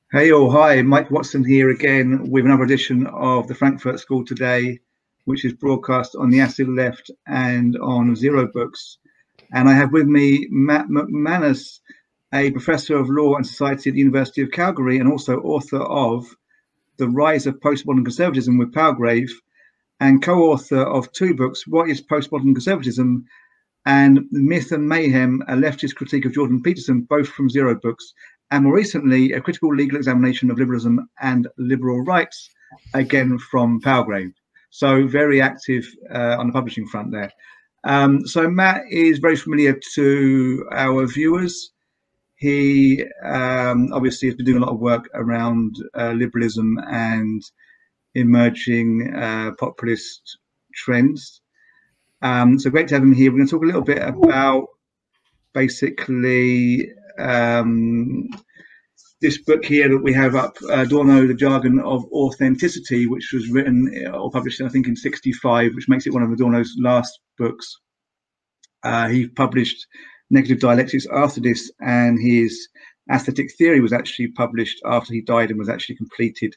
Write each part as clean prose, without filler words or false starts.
Hey all, hi, Mike Watson here again with another edition of the Frankfurt School Today, which is broadcast on the Acid Left and on Zero Books. And I have with me Matt McManus, a professor of law and society at the University of Calgary and also author of The Rise of Postmodern Conservatism with Palgrave and co-author of two books, What is Postmodern Conservatism and Myth and Mayhem, a leftist critique of Jordan Peterson, both from Zero Books, and more recently, a critical legal examination of liberalism and liberal rights, again from Palgrave. So very active on the publishing front there. So Matt is very familiar to our viewers. He obviously has been doing a lot of work around liberalism and emerging populist trends. So great to have him here. We're going to talk a little bit about basically this book here that we have up, Adorno, The Jargon of Authenticity, which was written or published, I think, in '65, which makes it one of Adorno's last books. He published Negative Dialectics after this, and his Aesthetic Theory was actually published after he died and was actually completed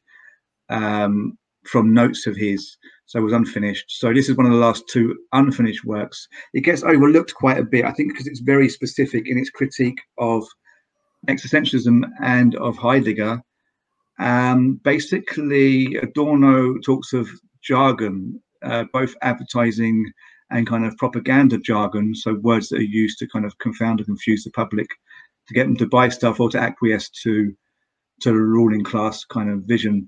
from notes of his, so it was unfinished. So this is one of the last two unfinished works. It gets overlooked quite a bit, I think, because it's very specific in its critique of existentialism and of Heidegger. Basically, Adorno talks of jargon, both advertising and kind of propaganda jargon, so words that are used to kind of confound and confuse the public, to get them to buy stuff or to acquiesce to the ruling class kind of vision.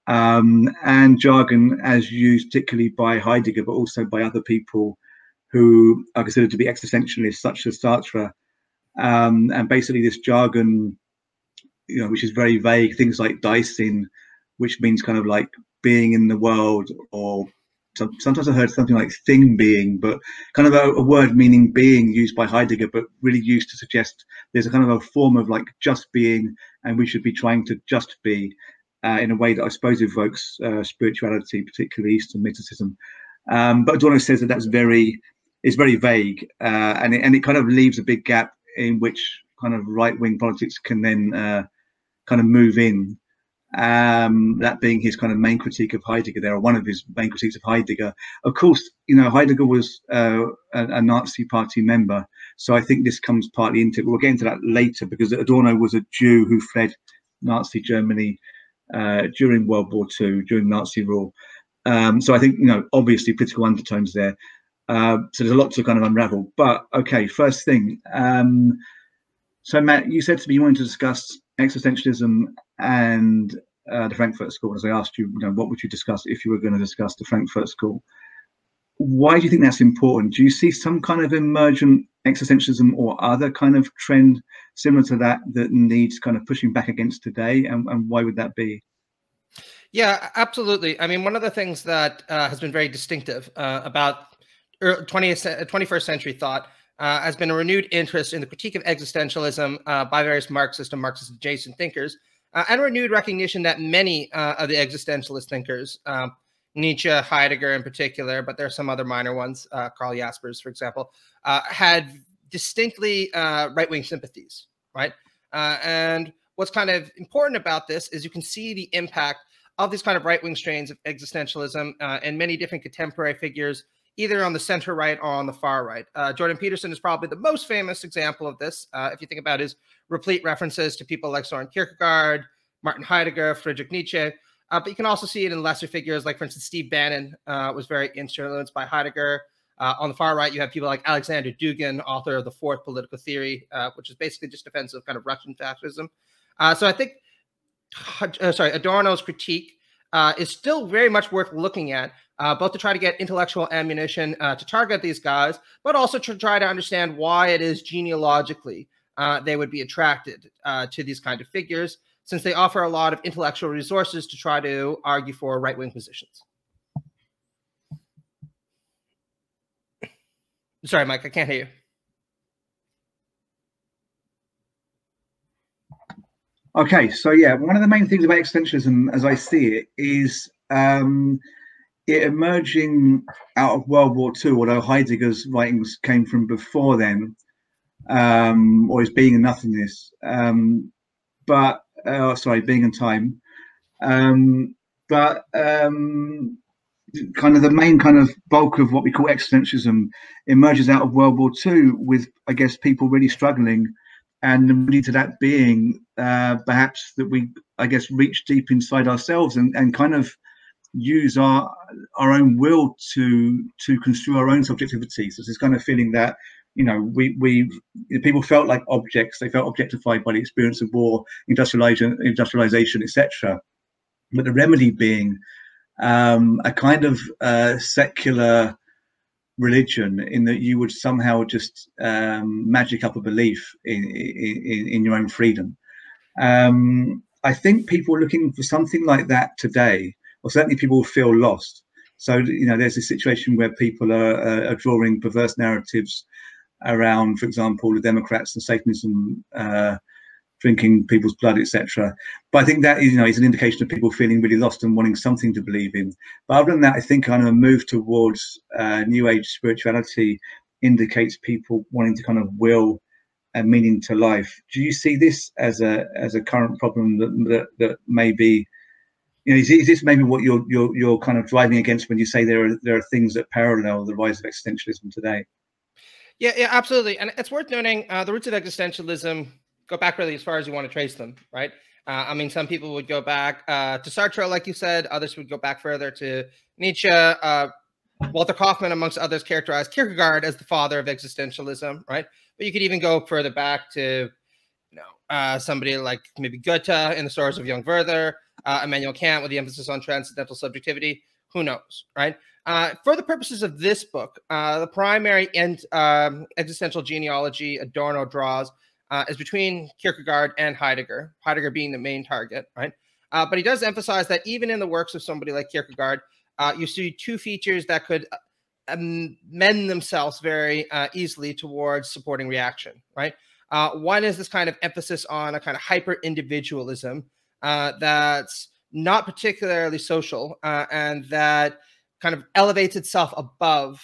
And jargon as used particularly by Heidegger, but also by other people who are considered to be existentialists, such as Sartre. And basically this jargon, which is very vague, things like Dasein, which means kind of like being in the world, or sometimes I heard something like thing being, but kind of a word meaning being used by Heidegger, but really used to suggest there's a kind of a form of like just being, and we should be trying to just be in a way that I suppose evokes spirituality, particularly Eastern mysticism. But Adorno says that it's very vague, and it kind of leaves a big gap in which kind of right-wing politics can then kind of move in. That being his kind of main critique of Heidegger there, or one of his main critiques of Heidegger. Of course, Heidegger was a Nazi party member, so I think this comes partly into it. We'll get into that later, because Adorno was a Jew who fled Nazi Germany during World War II, during Nazi rule. So I think, obviously political undertones there. So there's a lot to kind of unravel. But okay, first thing. So Matt, you said to me you wanted to discuss existentialism and the Frankfurt School. As I asked you, what would you discuss if you were going to discuss the Frankfurt School? Why do you think that's important? Do you see some kind of emergent existentialism or other kind of trend similar to that needs kind of pushing back against today? And why would that be? Yeah, absolutely. I mean, one of the things that has been very distinctive about 21st century thought has been a renewed interest in the critique of existentialism by various Marxist and Marxist adjacent thinkers, and a renewed recognition that many of the existentialist thinkers, Nietzsche, Heidegger in particular, but there are some other minor ones, Karl Jaspers, for example, had distinctly right-wing sympathies, right? And what's kind of important about this is you can see the impact of these kind of right-wing strains of existentialism and many different contemporary figures, either on the center right or on the far right. Jordan Peterson is probably the most famous example of this. If you think about his replete references to people like Soren Kierkegaard, Martin Heidegger, Friedrich Nietzsche, but you can also see it in lesser figures, like, for instance, Steve Bannon was very influenced by Heidegger. On the far right, you have people like Alexander Dugin, author of The Fourth Political Theory, which is basically just defense of kind of Russian fascism. So I think Adorno's critique is still very much worth looking at, both to try to get intellectual ammunition to target these guys, but also to try to understand why it is genealogically they would be attracted to these kind of figures, since they offer a lot of intellectual resources to try to argue for right-wing positions. Sorry, Mike, I can't hear you. Okay, so yeah, one of the main things about existentialism, as I see it, is it emerging out of World War II, although Heidegger's writings came from before then, or his Being and Nothingness. But sorry, being and time. But kind of the main kind of bulk of what we call existentialism emerges out of World War II, with, I guess, people really struggling, and the need to that being perhaps that we, I guess, reach deep inside ourselves and kind of use our own will to construe our own subjectivity. So this kind of feeling that, you know, we people felt like objects. They felt objectified by the experience of war, industrialization, etc. But the remedy being a kind of secular religion, in that you would somehow just magic up a belief in your own freedom. I think people are looking for something like that today, or certainly people feel lost. So, you know, there's a situation where people are drawing perverse narratives around, for example, the Democrats and Satanism, drinking people's blood, etc. But I think that is, you know, is an indication of people feeling really lost and wanting something to believe in. But other than that, I think kind of a move towards New Age spirituality indicates people wanting to kind of will and meaning to life. Do you see this as a current problem that may be, you know, is this maybe what you're kind of driving against when you say there are things that parallel the rise of existentialism today? Yeah, absolutely. And it's worth noting the roots of existentialism go back really as far as you want to trace them, right? I mean, some people would go back to Sartre, like you said. Others would go back further to Nietzsche. Walter Kaufmann, amongst others, characterized Kierkegaard as the father of existentialism, right? But you could even go further back to, you know, somebody like maybe Goethe in the Stories of Young Werther, Immanuel Kant with the emphasis on transcendental subjectivity. Who knows, right? For the purposes of this book, the primary existential genealogy Adorno draws is between Kierkegaard and Heidegger, Heidegger being the main target, right? But he does emphasize that even in the works of somebody like Kierkegaard, you see two features that could mend themselves very easily towards supporting reaction, right? One is this kind of emphasis on a kind of hyper individualism that's not particularly social and that kind of elevates itself above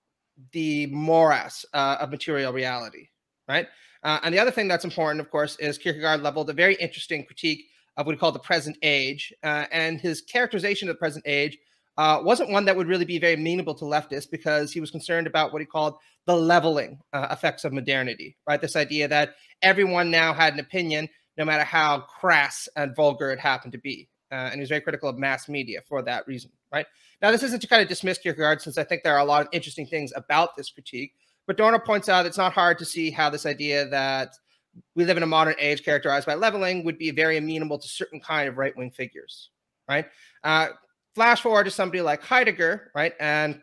the morass of material reality, right? And the other thing that's important, of course, is Kierkegaard leveled a very interesting critique of what he called the present age. And his characterization of the present age wasn't one that would really be very amenable to leftists, because he was concerned about what he called the leveling effects of modernity, right? This idea that everyone now had an opinion, no matter how crass and vulgar it happened to be. And he was very critical of mass media for that reason, right? Now, this isn't to kind of dismiss Kierkegaard, since I think there are a lot of interesting things about this critique. But Adorno points out it's not hard to see how this idea that we live in a modern age characterized by leveling would be very amenable to certain kind of right-wing figures, right? Flash forward to somebody like Heidegger, right? And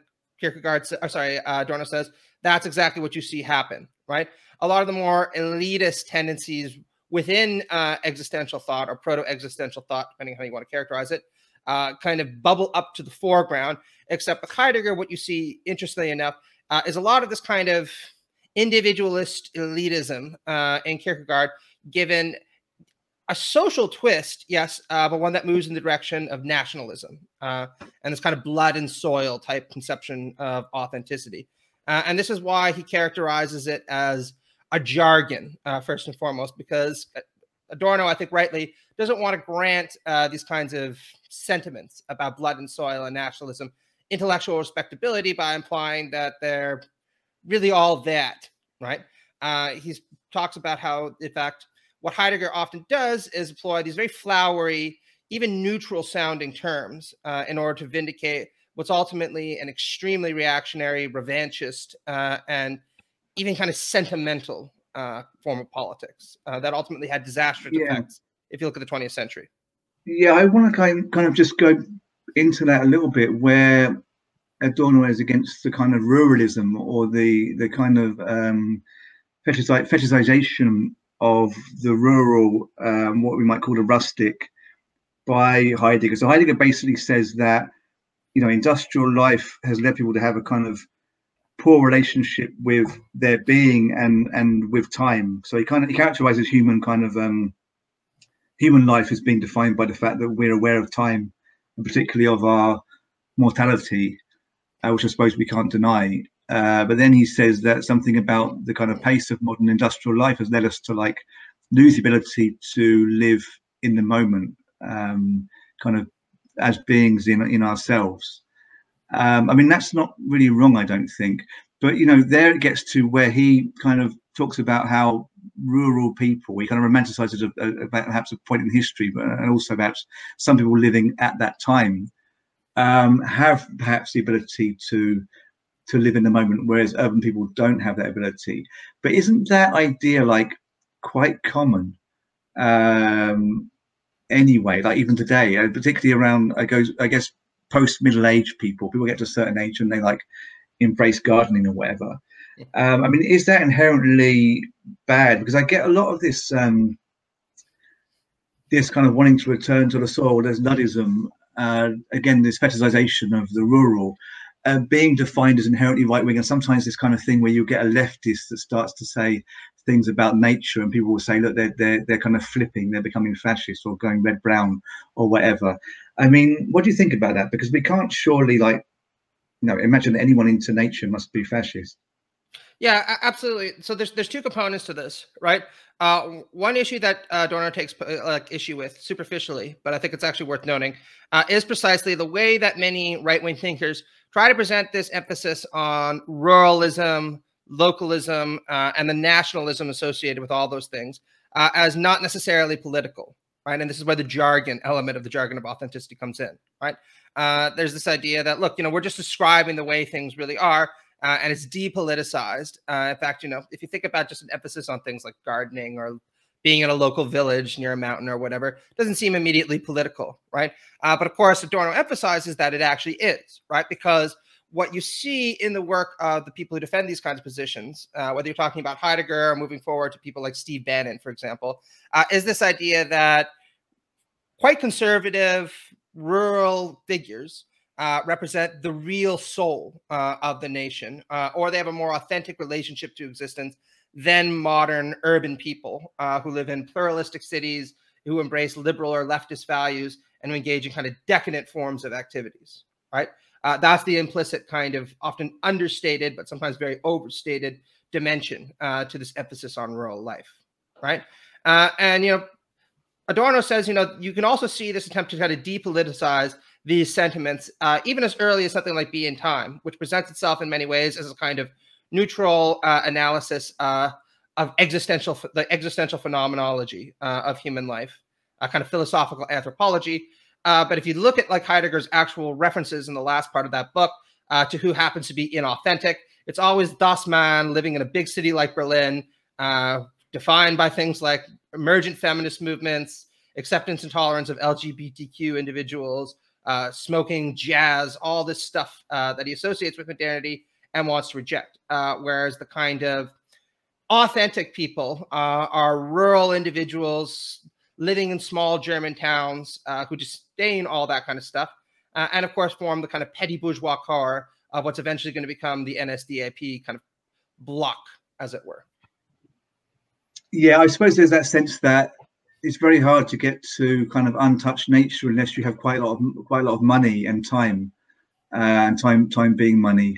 Adorno says that's exactly what you see happen, right? A lot of the more elitist tendencies within existential thought or proto-existential thought, depending on how you want to characterize it, kind of bubble up to the foreground. Except with Heidegger, what you see, interestingly enough, is a lot of this kind of individualist elitism in Kierkegaard, given a social twist, yes, but one that moves in the direction of nationalism and this kind of blood and soil type conception of authenticity. And this is why he characterizes it as a jargon, first and foremost, because Adorno, I think rightly, doesn't want to grant these kinds of sentiments about blood and soil and nationalism intellectual respectability by implying that they're really all that, right? He talks about how, in fact, what Heidegger often does is employ these very flowery, even neutral sounding terms in order to vindicate what's ultimately an extremely reactionary, revanchist, and even kind of sentimental form of politics that ultimately had disastrous effects if you look at the 20th century. Yeah, I want to kind of just go into that a little bit, where Adorno is against the kind of ruralism or the kind of fetishization of the rural, what we might call the rustic, by Heidegger. So Heidegger basically says that, you know, industrial life has led people to have a kind of poor relationship with their being and with time. So he characterizes human life as being defined by the fact that we're aware of time, and particularly of our mortality, which I suppose we can't deny. But then he says that something about the kind of pace of modern industrial life has led us to like lose the ability to live in the moment, kind of as beings in ourselves. I mean, that's not really wrong, I don't think. But, you know, there it gets to where he kind of talks about how rural people, he kind of romanticizes about perhaps a point in history, but and also about some people living at that time have perhaps the ability to live in the moment, whereas urban people don't have that ability. But isn't that idea like quite common anyway? Like even today, particularly around, I guess, post middle age people get to a certain age and they like embrace gardening or whatever. I mean, is that inherently bad? Because I get a lot of this this kind of wanting to return to the soil. There's nudism, again, this fetishization of the rural, being defined as inherently right wing, and sometimes this kind of thing where you get a leftist that starts to say things about nature, and people will say, look, they're kind of flipping, they're becoming fascist or going red brown or whatever. I mean, what do you think about that? Because we can't surely imagine that anyone into nature must be fascist. Yeah, absolutely. So there's two components to this, right? One issue that Adorno takes issue with superficially, but I think it's actually worth noting, is precisely the way that many right-wing thinkers try to present this emphasis on ruralism, localism, and the nationalism associated with all those things as not necessarily political, right? And this is where the jargon element of the jargon of authenticity comes in, right? There's this idea that, look, we're just describing the way things really are, and it's depoliticized. In fact, if you think about just an emphasis on things like gardening or being in a local village near a mountain or whatever, it doesn't seem immediately political, right? But of course, Adorno emphasizes that it actually is, right? Because what you see in the work of the people who defend these kinds of positions, whether you're talking about Heidegger or moving forward to people like Steve Bannon, for example, is this idea that quite conservative rural figures represent the real soul of the nation, or they have a more authentic relationship to existence than modern urban people who live in pluralistic cities, who embrace liberal or leftist values, and who engage in kind of decadent forms of activities, right? That's the implicit kind of often understated, but sometimes very overstated dimension to this emphasis on rural life, right? And Adorno says, you can also see this attempt to kind of depoliticize these sentiments, even as early as something like Be in Time, which presents itself in many ways as a kind of neutral analysis of the existential phenomenology of human life, a kind of philosophical anthropology. But if you look at like Heidegger's actual references in the last part of that book to who happens to be inauthentic, it's always Das Man living in a big city like Berlin, defined by things like emergent feminist movements, acceptance and tolerance of LGBTQ individuals, smoking jazz, all this stuff that he associates with modernity and wants to reject. Whereas the kind of authentic people are rural individuals living in small German towns who disdain all that kind of stuff. And of course, form the kind of petty bourgeois core of what's eventually going to become the NSDAP kind of bloc, as it were. Yeah, I suppose there's that sense that it's very hard to get to kind of untouched nature unless you have quite a lot of money and time, and time being money.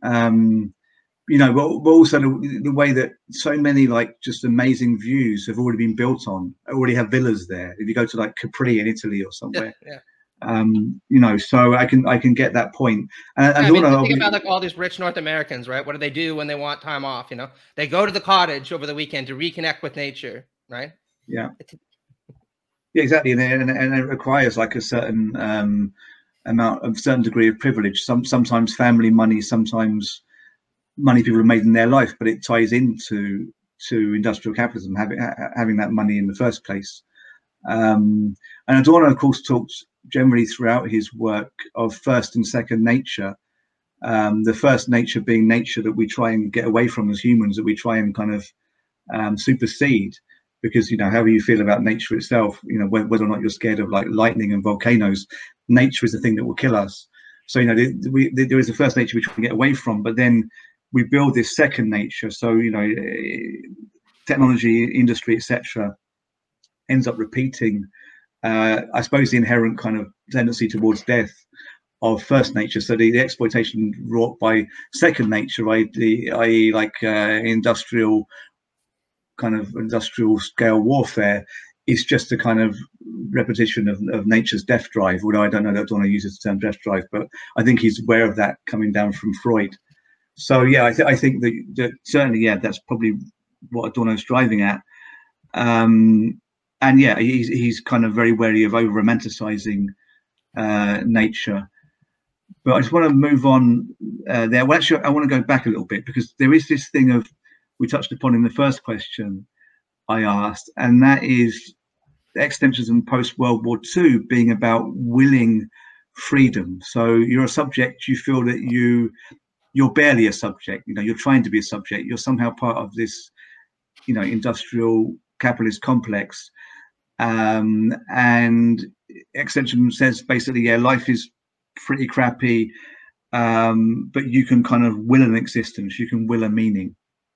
But also the way that so many like just amazing views have already been built on, already have villas there. If you go to like Capri in Italy or somewhere, yeah. So I can get that point. And I mean, think about like all these rich North Americans, right? What do they do when they want time off? They go to the cottage over the weekend to reconnect with nature, right? Yeah, exactly. And it requires like a certain certain degree of privilege. Sometimes family money, sometimes money people have made in their life, but it ties into industrial capitalism, having that money in the first place. And Adorno, of course, talks generally throughout his work of first and second nature. The first nature being nature that we try and get away from as humans, that we try and kind of supersede, because however you feel about nature itself, whether or not you're scared of like lightning and volcanoes, nature is the thing that will kill us. So there is a first nature we try and get away from, but then we build this second nature. So technology, industry, etc., ends up repeating, I suppose, the inherent kind of tendency towards death of first nature. So the exploitation wrought by second nature, i.e. like industrial scale warfare, it's just a kind of repetition of nature's death drive, although I don't know that Adorno uses the term death drive, but I think he's aware of that coming down from Freud. So yeah, I think that certainly, yeah, that's probably what Adorno's driving at. And yeah, he's kind of very wary of over romanticizing nature. But I just want to move on there. Well, actually, I want to go back a little bit, because there is this thing of, we touched upon in the first question I asked, and that is existentialism post World War II being about willing freedom. So you're a subject, you feel that you're barely a subject, you're trying to be a subject, you're somehow part of this, industrial capitalist complex. And existentialism says basically, yeah, life is pretty crappy, but you can kind of will an existence, you can will a meaning.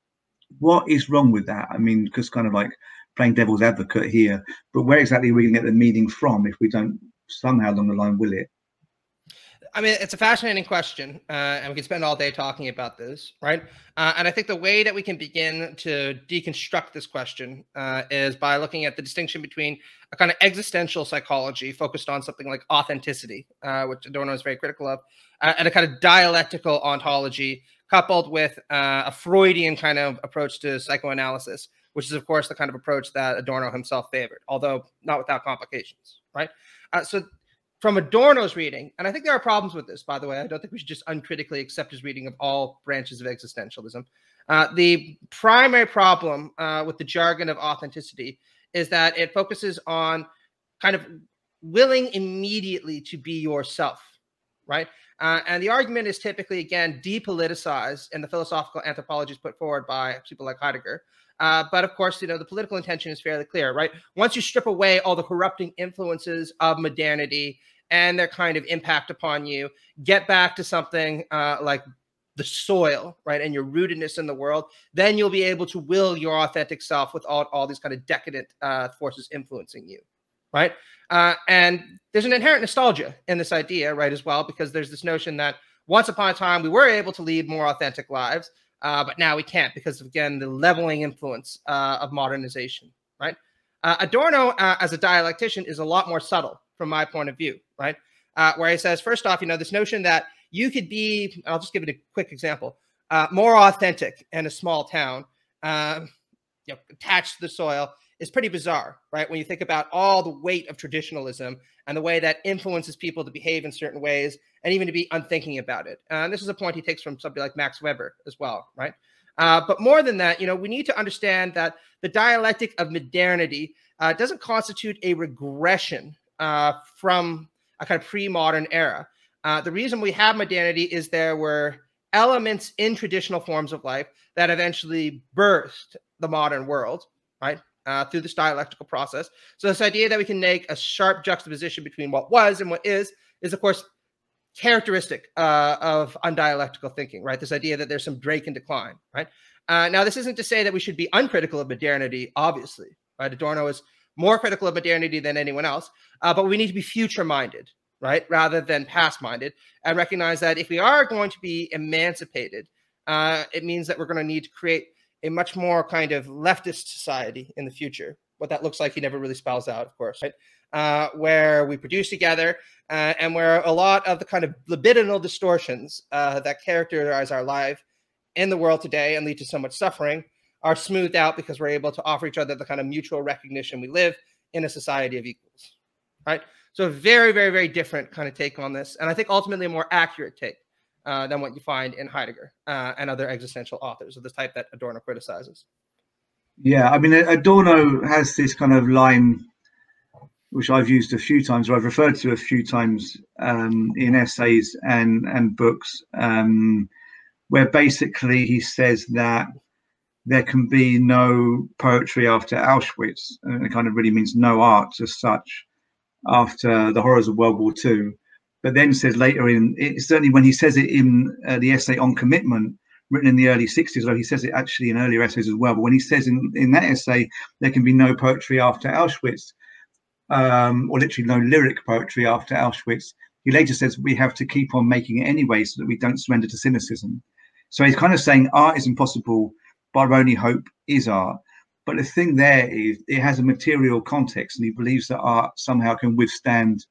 What is wrong with that? I mean, because kind of like playing devil's advocate here, but where exactly are we going to get the meaning from if we don't somehow along the line will it? I mean, it's a fascinating question, and we can spend all day talking about this, right? And I think the way that we can begin to deconstruct this question is by looking at the distinction between a kind of existential psychology focused on something like authenticity, which Adorno is very critical of, and a kind of dialectical ontology coupled with a Freudian kind of approach to psychoanalysis, which is, of course, the kind of approach that Adorno himself favored, although not without complications, right? So from Adorno's reading, and I think there are problems with this, by the way. I don't think we should just uncritically accept his reading of all branches of existentialism. The primary problem with the jargon of authenticity is that it focuses on kind of willing immediately to be yourself, right? And the argument is typically, again, depoliticized in the philosophical anthropologies put forward by people like Heidegger. But of course, the political intention is fairly clear, right? Once you strip away all the corrupting influences of modernity and their kind of impact upon you, get back to something like the soil, right, and your rootedness in the world, then you'll be able to will your authentic self without all these kind of decadent forces influencing you, right? And there's an inherent nostalgia in this idea, right, as well, because there's this notion that once upon a time we were able to lead more authentic lives, but now we can't because of, again, the leveling influence of modernization, right? Adorno, as a dialectician, is a lot more subtle from my point of view, right? Where he says, first off, this notion that you could be, I'll just give it a quick example, more authentic in a small town, attached to the soil, is pretty bizarre, right? When you think about all the weight of traditionalism and the way that influences people to behave in certain ways and even to be unthinking about it. And this is a point he takes from somebody like Max Weber as well, right? But more than that, we need to understand that the dialectic of modernity doesn't constitute a regression from a kind of pre-modern era. The reason we have modernity is there were elements in traditional forms of life that eventually birthed the modern world, right? Through this dialectical process. So this idea that we can make a sharp juxtaposition between what was and what is, of course, characteristic of undialectical thinking, right? This idea that there's some break and decline, right? Now, this isn't to say that we should be uncritical of modernity, obviously, right? Adorno is more critical of modernity than anyone else, but we need to be future-minded, right? Rather than past-minded, and recognize that if we are going to be emancipated, it means that we're going to need to create a much more kind of leftist society in the future. What that looks like, he never really spells out, of course, right? Where we produce together and where a lot of the kind of libidinal distortions that characterize our life in the world today and lead to so much suffering are smoothed out because we're able to offer each other the kind of mutual recognition we live in a society of equals, right? So a very, very, very different kind of take on this. And I think ultimately a more accurate take than what you find in Heidegger and other existential authors of the type that Adorno criticizes. Yeah, I mean, Adorno has this kind of line, which I've used a few times, or I've referred to a few times in essays and books, where basically he says that there can be no poetry after Auschwitz, and it kind of really means no art as such after the horrors of World War II. But then says later certainly when he says it in the essay on commitment, written in the early 60s, although he says it actually in earlier essays as well, but when he says in that essay, there can be no poetry after Auschwitz, or literally no lyric poetry after Auschwitz, he later says we have to keep on making it anyway so that we don't surrender to cynicism. So he's kind of saying art is impossible, but our only hope is art. But the thing there is it has a material context, and he believes that art somehow can withstand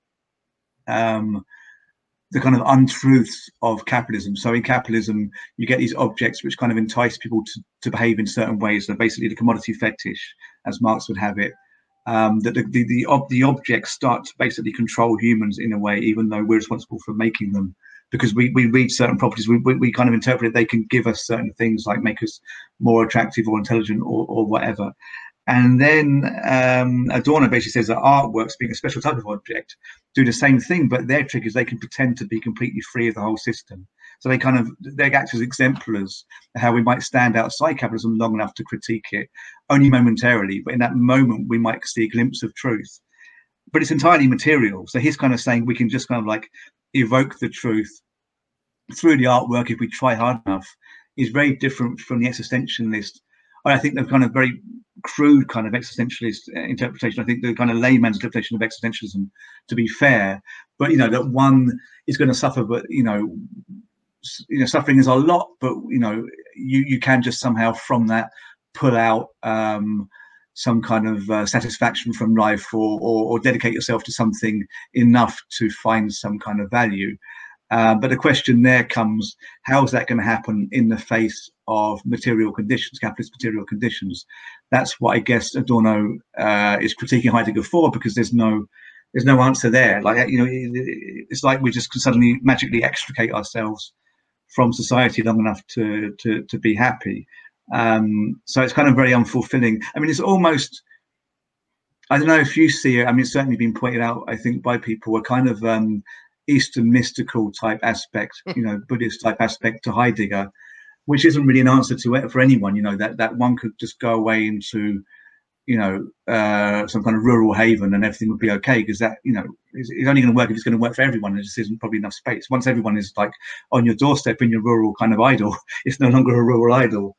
the kind of untruths of capitalism. So in capitalism, you get these objects which kind of entice people to behave in certain ways. So basically the commodity fetish, as Marx would have it, that the objects start to basically control humans in a way, even though we're responsible for making them. Because we read certain properties, we kind of interpret it, they can give us certain things like make us more attractive or intelligent or whatever. And then Adorno basically says that artworks, being a special type of object, do the same thing, but their trick is they can pretend to be completely free of the whole system. So they act as exemplars of how we might stand outside capitalism long enough to critique it, only momentarily. But in that moment, we might see a glimpse of truth. But it's entirely material. So he's kind of saying we can just kind of like evoke the truth through the artwork if we try hard enough. Is very different from the existentialist. I think the kind of very crude kind of existentialist interpretation. I think the kind of layman's interpretation of existentialism, to be fair, but that one is going to suffer, but suffering is a lot, but you can just somehow from that pull out some kind of satisfaction from life, or dedicate yourself to something enough to find some kind of value. But the question there comes, how is that going to happen in the face of material conditions, capitalist material conditions? That's what I guess Adorno is critiquing Heidegger for, because there's no answer there. Like, it's like we just can suddenly magically extricate ourselves from society long enough to be happy. So it's kind of very unfulfilling. I mean, it's almost, I don't know if you see it, I mean, it's certainly been pointed out, I think, by people, a kind of Eastern mystical type aspect, Buddhist type aspect to Heidegger, which isn't really an answer to it for anyone. That one could just go away into, some kind of rural haven and everything would be okay, because that, it's only going to work if it's going to work for everyone. There just isn't probably enough space. Once everyone is like on your doorstep in your rural kind of idyll, it's no longer a rural idyll.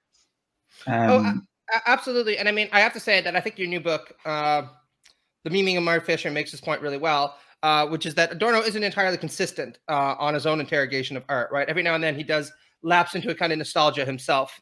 Absolutely. And I mean, I have to say that I think your new book, The Meaning of Murray Fisher, makes this point really well. Which is that Adorno isn't entirely consistent on his own interrogation of art, right? Every now and then he does lapse into a kind of nostalgia himself,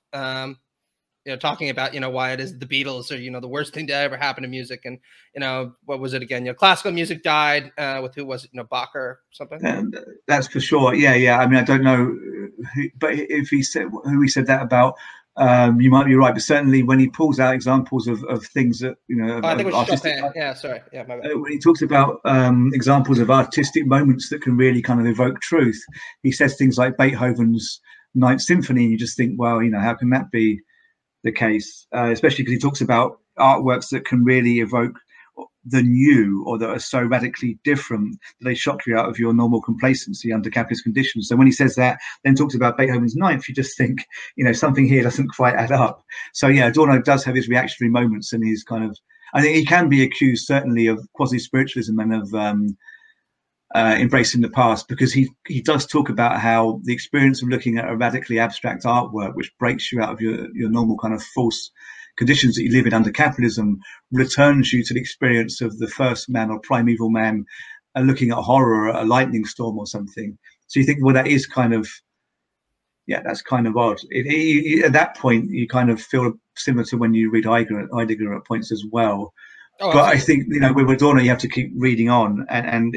talking about, why it is the Beatles are, the worst thing to ever happen to music. And, what was it again? Classical music died with, who was it? Bach or something? That's for sure. Yeah. I mean, I don't know, but if he said that about, you might be right, but certainly when he pulls out examples of things that I think it was Chopin. Yeah, sorry. Yeah, my bad. When he talks about examples of artistic moments that can really kind of evoke truth, he says things like Beethoven's Ninth Symphony, and you just think, well, how can that be the case? Especially because he talks about artworks that can really evoke the new, or that are so radically different that they shock you out of your normal complacency under capitalist conditions. So when he says that, then talks about Beethoven's Ninth, you just think, something here doesn't quite add up. So yeah, Adorno does have his reactionary moments, and he's kind of, I think he can be accused certainly of quasi-spiritualism and of embracing the past, because he does talk about how the experience of looking at a radically abstract artwork, which breaks you out of your normal kind of false conditions that you live in under capitalism, returns you to the experience of the first man or primeval man looking at horror, a lightning storm or something. So you think, well, that is kind of, that's kind of odd. At that point, you kind of feel similar to when you read Heidegger at points as well. But I think, with Adorno, you have to keep reading on, and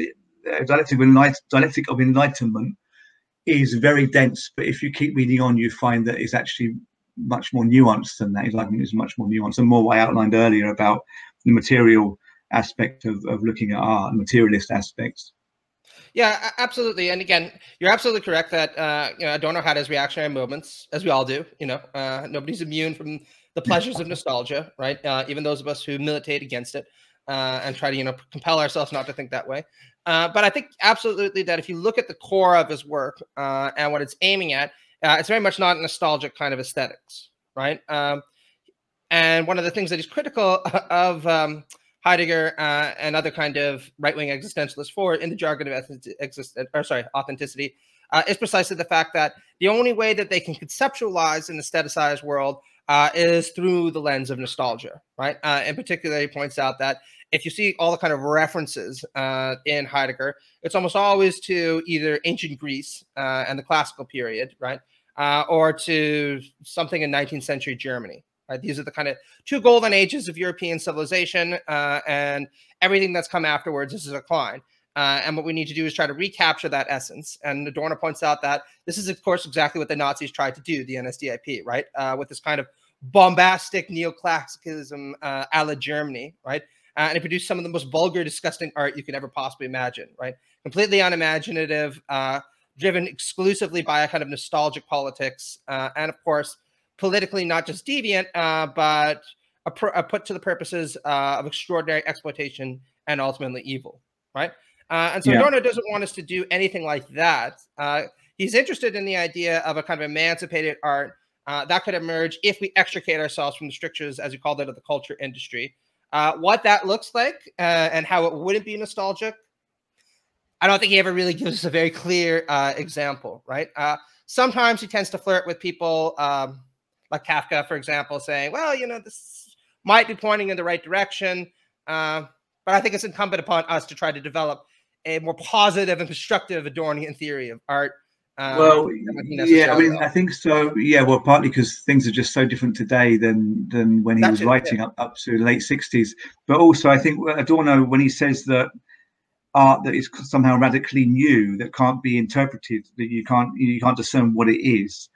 dialectic of enlightenment is very dense. But if you keep reading on, you find that it's actually much more nuanced than that. Enlightenment is much more nuanced, and more what I outlined earlier about the material aspect of looking at art, and materialist aspects. Yeah, absolutely. And again, you're absolutely correct that Adorno had his reactionary moments, as we all do. Nobody's immune from the pleasures of nostalgia, right? Even those of us who militate against it and try to compel ourselves not to think that way. But I think absolutely that if you look at the core of his work and what it's aiming at, it's very much not nostalgic kind of aesthetics, right? And one of the things that he's critical of Heidegger and other kind of right-wing existentialists for in the jargon of authenticity is precisely the fact that the only way that they can conceptualize an aestheticized world is through the lens of nostalgia, right? In particular, he points out that if you see all the kind of references in Heidegger, it's almost always to either ancient Greece and the classical period, right? Or to something in 19th century Germany. Right? These are the kind of two golden ages of European civilization, and everything that's come afterwards is a decline. And what we need to do is try to recapture that essence. And Adorno points out that this is, of course, exactly what the Nazis tried to do, the NSDAP, right? With this kind of bombastic neoclassicism a la Germany, right? And it produced some of the most vulgar, disgusting art you could ever possibly imagine, right? Completely unimaginative, driven exclusively by a kind of nostalgic politics, and of course, politically not just deviant, but put to the purposes of extraordinary exploitation and ultimately evil, right? And so Adorno doesn't want us to do anything like that. He's interested in the idea of a kind of emancipated art that could emerge if we extricate ourselves from the strictures, as you called it, of the culture industry. What that looks like and how it wouldn't be nostalgic, I don't think he ever really gives us a very clear example, right? Sometimes he tends to flirt with people like Kafka, for example, saying, well, this might be pointing in the right direction, but I think it's incumbent upon us to try to develop a more positive and constructive Adornian theory of art. Well, yeah, I mean, I think so. Yeah, well, partly because things are just so different today than when he was writing up to the late 60s. But also, I think Adorno, when he says that art that is somehow radically new, that can't be interpreted, that you can't discern what it is,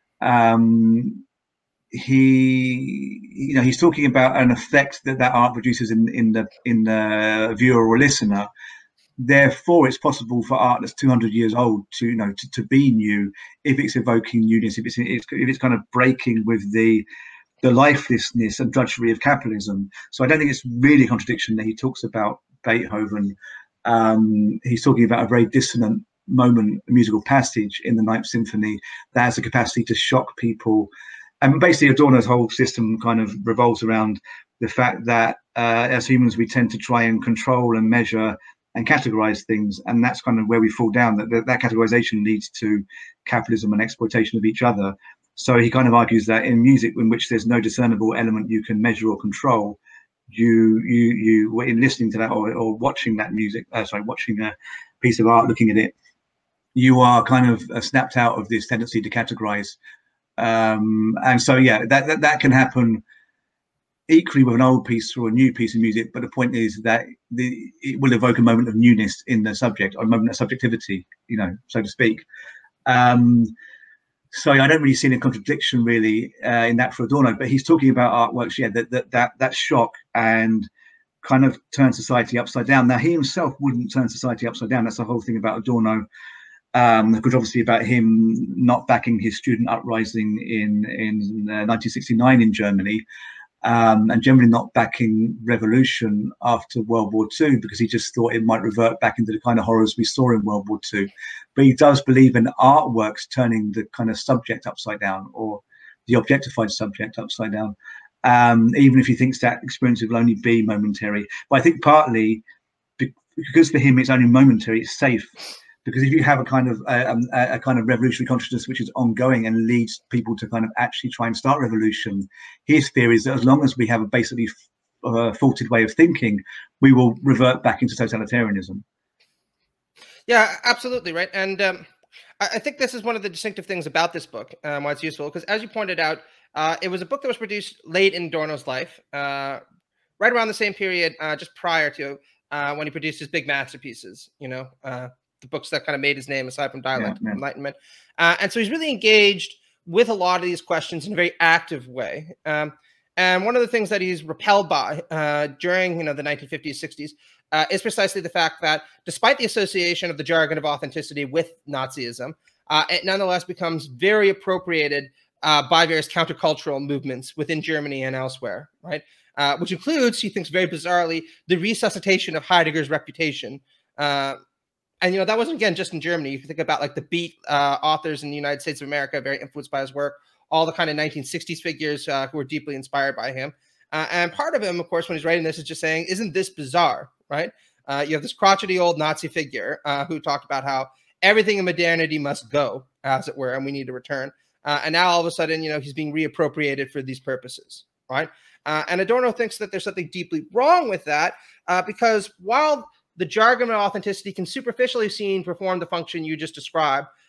he's talking about an effect that art produces in the viewer or listener. Therefore, it's possible for art that's 200 years old to be new if it's evoking newness, if it's kind of breaking with the lifelessness and drudgery of capitalism. So I don't think it's really a contradiction that he talks about Beethoven. He's talking about a very dissonant moment, a musical passage in the Ninth Symphony that has the capacity to shock people. And basically, Adorno's whole system kind of revolves around the fact that as humans, we tend to try and control and measure and categorize things, and that's kind of where we fall down. That categorization leads to capitalism and exploitation of each other. So he kind of argues that in music, in which there's no discernible element you can measure or control, you in listening to that or watching that music, watching a piece of art, looking at it, you are kind of snapped out of this tendency to categorize. And so, yeah, that can happen equally with an old piece or a new piece of music, but the point is that it will evoke a moment of newness in the subject, or a moment of subjectivity, so to speak. So I don't really see any contradiction really in that for Adorno, but he's talking about artworks, that shock and kind of turn society upside down. Now, he himself wouldn't turn society upside down. That's the whole thing about Adorno. Because obviously about him not backing his student uprising in 1969 in Germany, and generally not backing revolution after World War II, because he just thought it might revert back into the kind of horrors we saw in World War II. But he does believe in artworks turning the kind of subject upside down, or the objectified subject upside down, even if he thinks that experience will only be momentary. But I think partly because for him it's only momentary, it's safe. Because if you have a kind of revolutionary consciousness which is ongoing and leads people to kind of actually try and start revolution, his theory is that as long as we have a basically faulted way of thinking, we will revert back into totalitarianism. Yeah, absolutely, right. And I think this is one of the distinctive things about this book, why it's useful, because as you pointed out, it was a book that was produced late in Adorno's life, right around the same period, just prior to when he produced his big masterpieces, the books that kind of made his name aside from Dialect of Enlightenment. And so he's really engaged with a lot of these questions in a very active way. And one of the things that he's repelled by during the 1950s, 60s is precisely the fact that despite the association of the jargon of authenticity with Nazism, it nonetheless becomes very appropriated by various countercultural movements within Germany and elsewhere, right? Which includes, he thinks very bizarrely, the resuscitation of Heidegger's reputation. And that wasn't, again, just in Germany. You can think about like the Beat authors in the United States of America, very influenced by his work, all the kind of 1960s figures who were deeply inspired by him. And part of him, of course, when he's writing this is just saying, isn't this bizarre, right? You have this crotchety old Nazi figure who talked about how everything in modernity must go, as it were, and we need to return. And now all of a sudden, he's being reappropriated for these purposes, right? And Adorno thinks that there's something deeply wrong with that because while the jargon of authenticity can superficially seen perform the function you just described,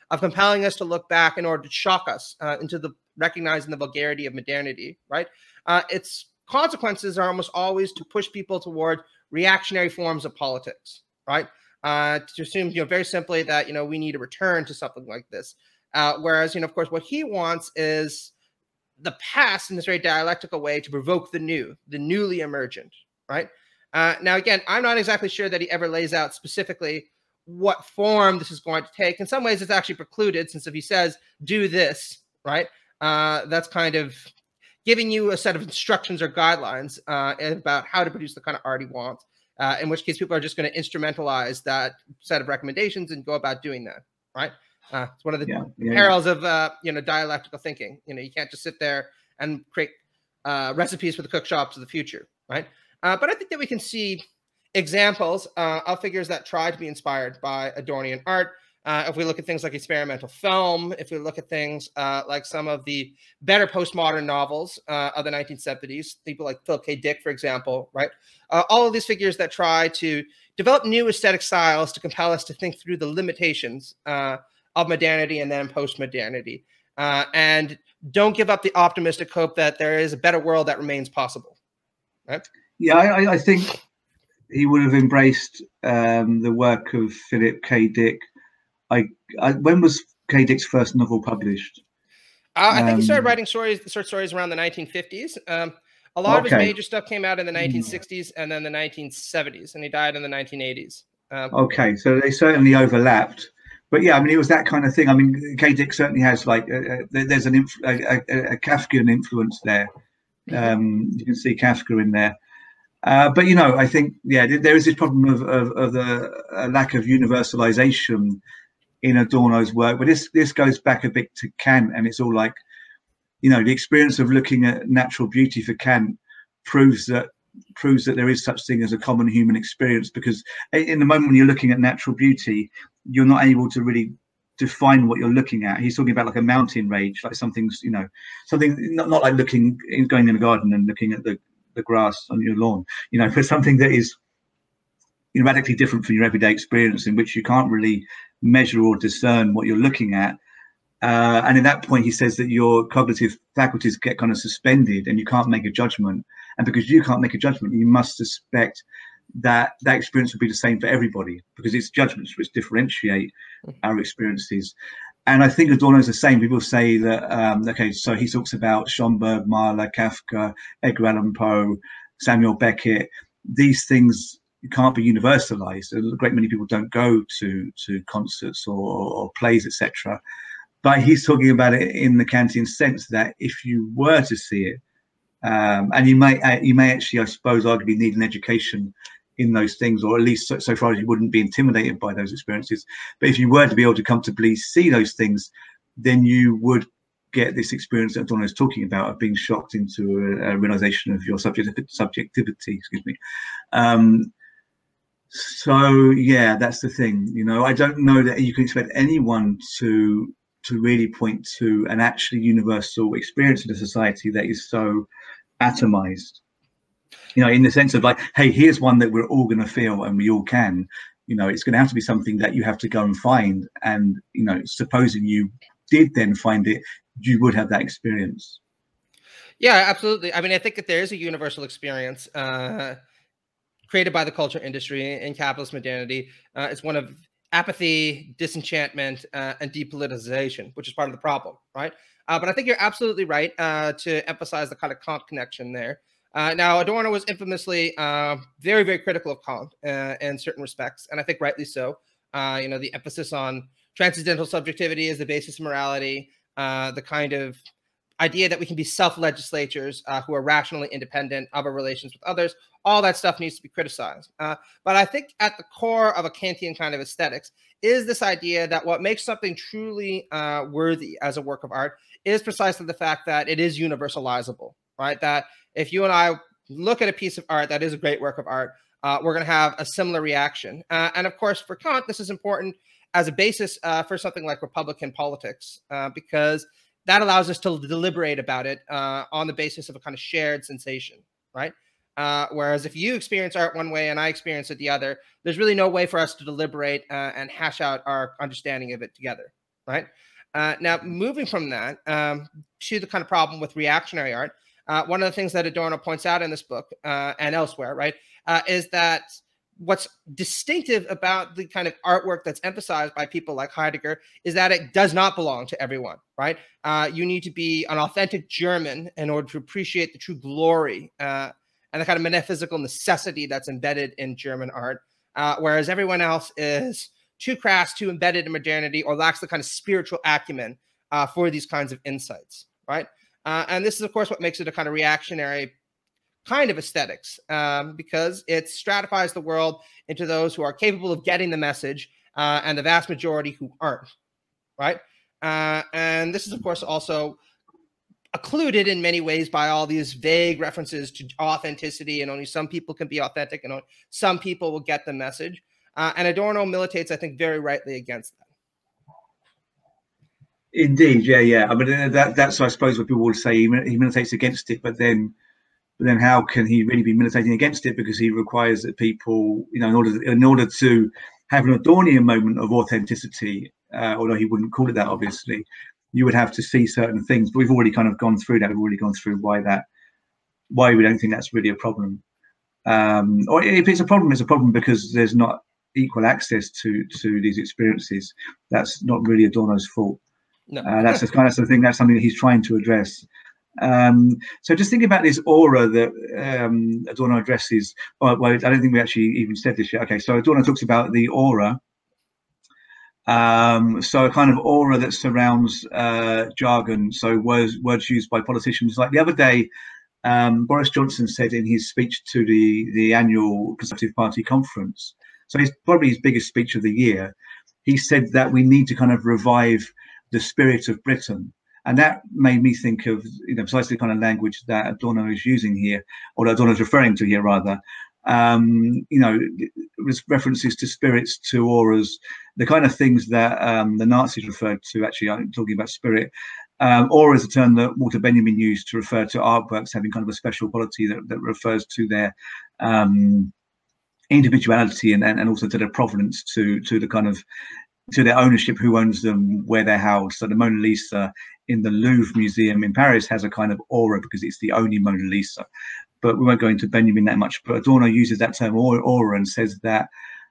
of compelling us to look back in order to shock us into the recognizing the vulgarity of modernity, right? Its consequences are almost always to push people toward reactionary forms of politics, right? To assume, very simply that, we need to return to something like this. Whereas, of course, what he wants is the past in this very dialectical way to provoke the new, the newly emergent, right? Now, again, I'm not exactly sure that he ever lays out specifically what form this is going to take. In some ways, it's actually precluded, since if he says, do this, right, that's kind of giving you a set of instructions or guidelines about how to produce the kind of art he wants, in which case people are just going to instrumentalize that set of recommendations and go about doing that, right? It's one of the perils of dialectical thinking. You can't just sit there and create recipes for the cook shops of the future, right? But I think that we can see examples of figures that try to be inspired by Adornian art. If we look at things like experimental film, if we look at things like some of the better postmodern novels of the 1970s, people like Philip K. Dick, for example, right? All of these figures that try to develop new aesthetic styles to compel us to think through the limitations of modernity and then postmodernity, and don't give up the optimistic hope that there is a better world that remains possible, right? Yeah, I think he would have embraced the work of Philip K. Dick. When was K. Dick's first novel published? I think he started writing short stories around the 1950s. A lot of his major stuff came out in the 1960s and then the 1970s, and he died in the 1980s. Okay, so they certainly overlapped. But yeah, I mean, it was that kind of thing. I mean, K. Dick certainly has like there's a Kafkian influence there. You can see Kafka in there. But I think there is this problem of the lack of universalization in Adorno's work. But this goes back a bit to Kant, and it's all like, the experience of looking at natural beauty for Kant proves that there is such thing as a common human experience, because in the moment when you're looking at natural beauty, you're not able to really define what you're looking at. He's talking about like a mountain range, like something not like going in a garden and looking at the grass on your lawn, but something that is radically different from your everyday experience, in which you can't really measure or discern what you're looking at. And at that point, he says that your cognitive faculties get kind of suspended and you can't make a judgment. And because you can't make a judgment, you must suspect that experience will be the same for everybody, because it's judgments which differentiate our experiences. And I think Adorno's the same. People say that, so he talks about Schomburg, Mahler, Kafka, Edgar Allan Poe, Samuel Beckett. These things can't be universalized. A great many people don't go to concerts or plays, etc. But he's talking about it in the Kantian sense that if you were to see it, and you may actually, I suppose, arguably need an education in those things, or at least so far as you wouldn't be intimidated by those experiences. But if you were to be able to comfortably see those things, then you would get this experience that Adorno is talking about, of being shocked into a realization of your subjectivity. Excuse me. So yeah, that's the thing. I don't know that you can expect anyone to really point to an actually universal experience in a society that is so atomized. In the sense of like, hey, here's one that we're all going to feel and we all can. It's going to have to be something that you have to go and find. And, supposing you did then find it, you would have that experience. Yeah, absolutely. I mean, I think that there is a universal experience created by the culture industry in capitalist modernity. It's one of apathy, disenchantment, and depoliticization, which is part of the problem, right? But I think you're absolutely right to emphasize the kind of Kant connection there. Now, Adorno was infamously very, very critical of Kant in certain respects, and I think rightly so. The emphasis on transcendental subjectivity as the basis of morality, the kind of idea that we can be self-legislatures who are rationally independent of our relations with others, all that stuff needs to be criticized. But I think at the core of a Kantian kind of aesthetics is this idea that what makes something truly worthy as a work of art is precisely the fact that it is universalizable, right? That if you and I look at a piece of art that is a great work of art, we're going to have a similar reaction. And of course, for Kant, this is important as a basis for something like Republican politics, because that allows us to deliberate about it on the basis of a kind of shared sensation, right? Whereas if you experience art one way and I experience it the other, there's really no way for us to deliberate and hash out our understanding of it together. right? Now, moving from that to the kind of problem with reactionary art, one of the things that Adorno points out in this book and elsewhere, right, is that what's distinctive about the kind of artwork that's emphasized by people like Heidegger is that it does not belong to everyone, right? You need to be an authentic German in order to appreciate the true glory and the kind of metaphysical necessity that's embedded in German art, whereas everyone else is too crass, too embedded in modernity, or lacks the kind of spiritual acumen for these kinds of insights, right? And this is, of course, what makes it a kind of reactionary kind of aesthetics, because it stratifies the world into those who are capable of getting the message and the vast majority who aren't, right? And this is, of course, also occluded in many ways by all these vague references to authenticity, and only some people can be authentic, and only some people will get the message. And Adorno militates, I think, very rightly against that. Indeed, yeah. I mean, that's I suppose what people would say. He militates against it, but then how can he really be militating against it? Because he requires that people, in order to have an Adornian moment of authenticity, although he wouldn't call it that, obviously, you would have to see certain things. But we've already kind of gone through that. We've already gone through why we don't think that's really a problem. Or if it's a problem because there's not equal access to these experiences. That's not really Adorno's fault. No. That's just kind of the thing. That's something that he's trying to address. So just thinking about this aura that Adorno addresses. Well, I don't think we actually even said this yet. Okay, so Adorno talks about the aura. So a kind of aura that surrounds jargon. So words used by politicians. Like the other day, Boris Johnson said in his speech to the annual Conservative Party conference, so it's probably his biggest speech of the year, he said that we need to kind of revive the spirit of Britain. And that made me think of precisely the kind of language that Adorno is using here, or Adorno is referring to here, rather. References to spirits, to auras, the kind of things that the Nazis referred to. Actually, I'm talking about spirit. Aura is a term that Walter Benjamin used to refer to artworks having kind of a special quality that refers to their individuality and also to their provenance, to the kind of to their ownership, who owns them, where they're housed. So the Mona Lisa in the Louvre Museum in Paris has a kind of aura because it's the only Mona Lisa. But we won't go into Benjamin that much. But Adorno uses that term aura and says that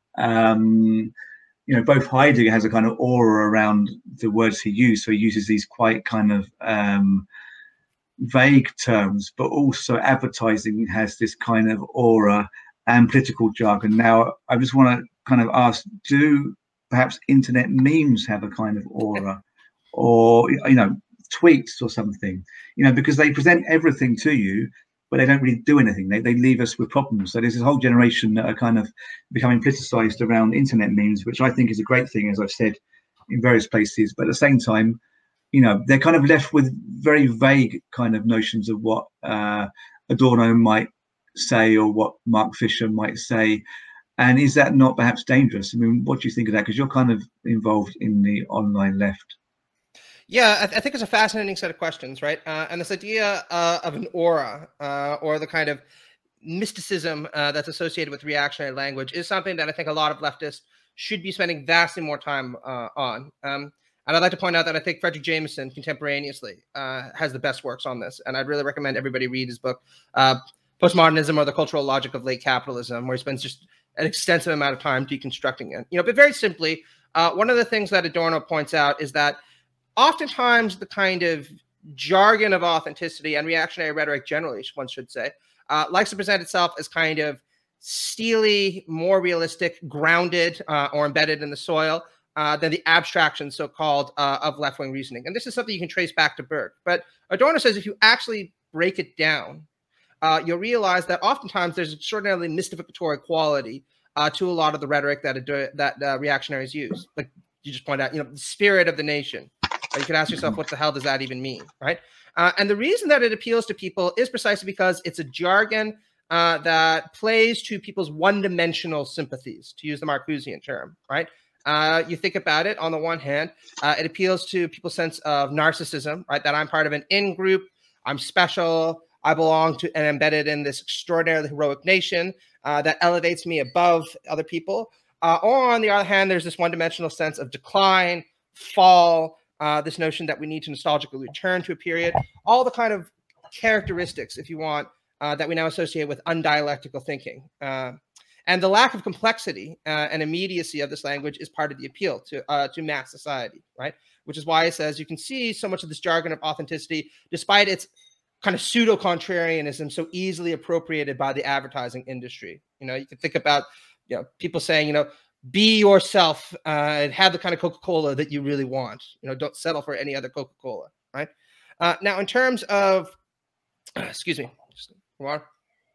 both Heidegger has a kind of aura around the words he used. So he uses these quite kind of vague terms, but also advertising has this kind of aura and political jargon. Now, I just want to kind of ask, do perhaps internet memes have a kind of aura, or tweets or something? Because they present everything to you, but they don't really do anything. They leave us with problems. So there's this whole generation that are kind of becoming politicized around internet memes, which I think is a great thing, as I've said in various places. But at the same time, they're kind of left with very vague kind of notions of what Adorno might say or what Mark Fisher might say. And is that not perhaps dangerous? I mean, what do you think of that? Because you're kind of involved in the online left. Yeah, I think it's a fascinating set of questions, right? And this idea of an aura or the kind of mysticism that's associated with reactionary language is something that I think a lot of leftists should be spending vastly more time on. And I'd like to point out that I think Frederick Jameson contemporaneously has the best works on this. And I'd really recommend everybody read his book, Postmodernism or the Cultural Logic of Late Capitalism, where he spends just an extensive amount of time deconstructing it. But very simply, one of the things that Adorno points out is that oftentimes the kind of jargon of authenticity and reactionary rhetoric generally, one should say, likes to present itself as kind of steely, more realistic, grounded, or embedded in the soil than the abstraction, so-called, of left-wing reasoning. And this is something you can trace back to Burke. But Adorno says if you actually break it down, you'll realize that oftentimes there's extraordinarily mystificatory quality to a lot of the rhetoric that reactionaries use. Like you just point out, the spirit of the nation. You could ask yourself, what the hell does that even mean, right? And the reason that it appeals to people is precisely because it's a jargon that plays to people's one-dimensional sympathies, to use the Marcusean term, right? You think about it, on the one hand, it appeals to people's sense of narcissism, right? That I'm part of an in-group, I'm special, I belong to and embedded in this extraordinarily heroic nation that elevates me above other people. Or on the other hand, there's this one-dimensional sense of decline, fall, this notion that we need to nostalgically return to a period, all the kind of characteristics, if you want, that we now associate with undialectical thinking. And the lack of complexity and immediacy of this language is part of the appeal to mass society, right? Which is why it says you can see so much of this jargon of authenticity, despite its kind of pseudo-contrarianism, so easily appropriated by the advertising industry. You know, you can think about, you know, people saying, you know, be yourself and have the kind of Coca-Cola that you really want. You know, don't settle for any other Coca-Cola, right? Now, in terms of, excuse me, water.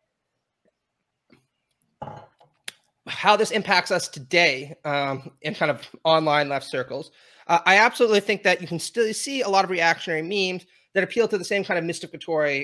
How this impacts us today in kind of online left circles, I absolutely think that you can still see a lot of reactionary memes that appeal to the same kind of mystificatory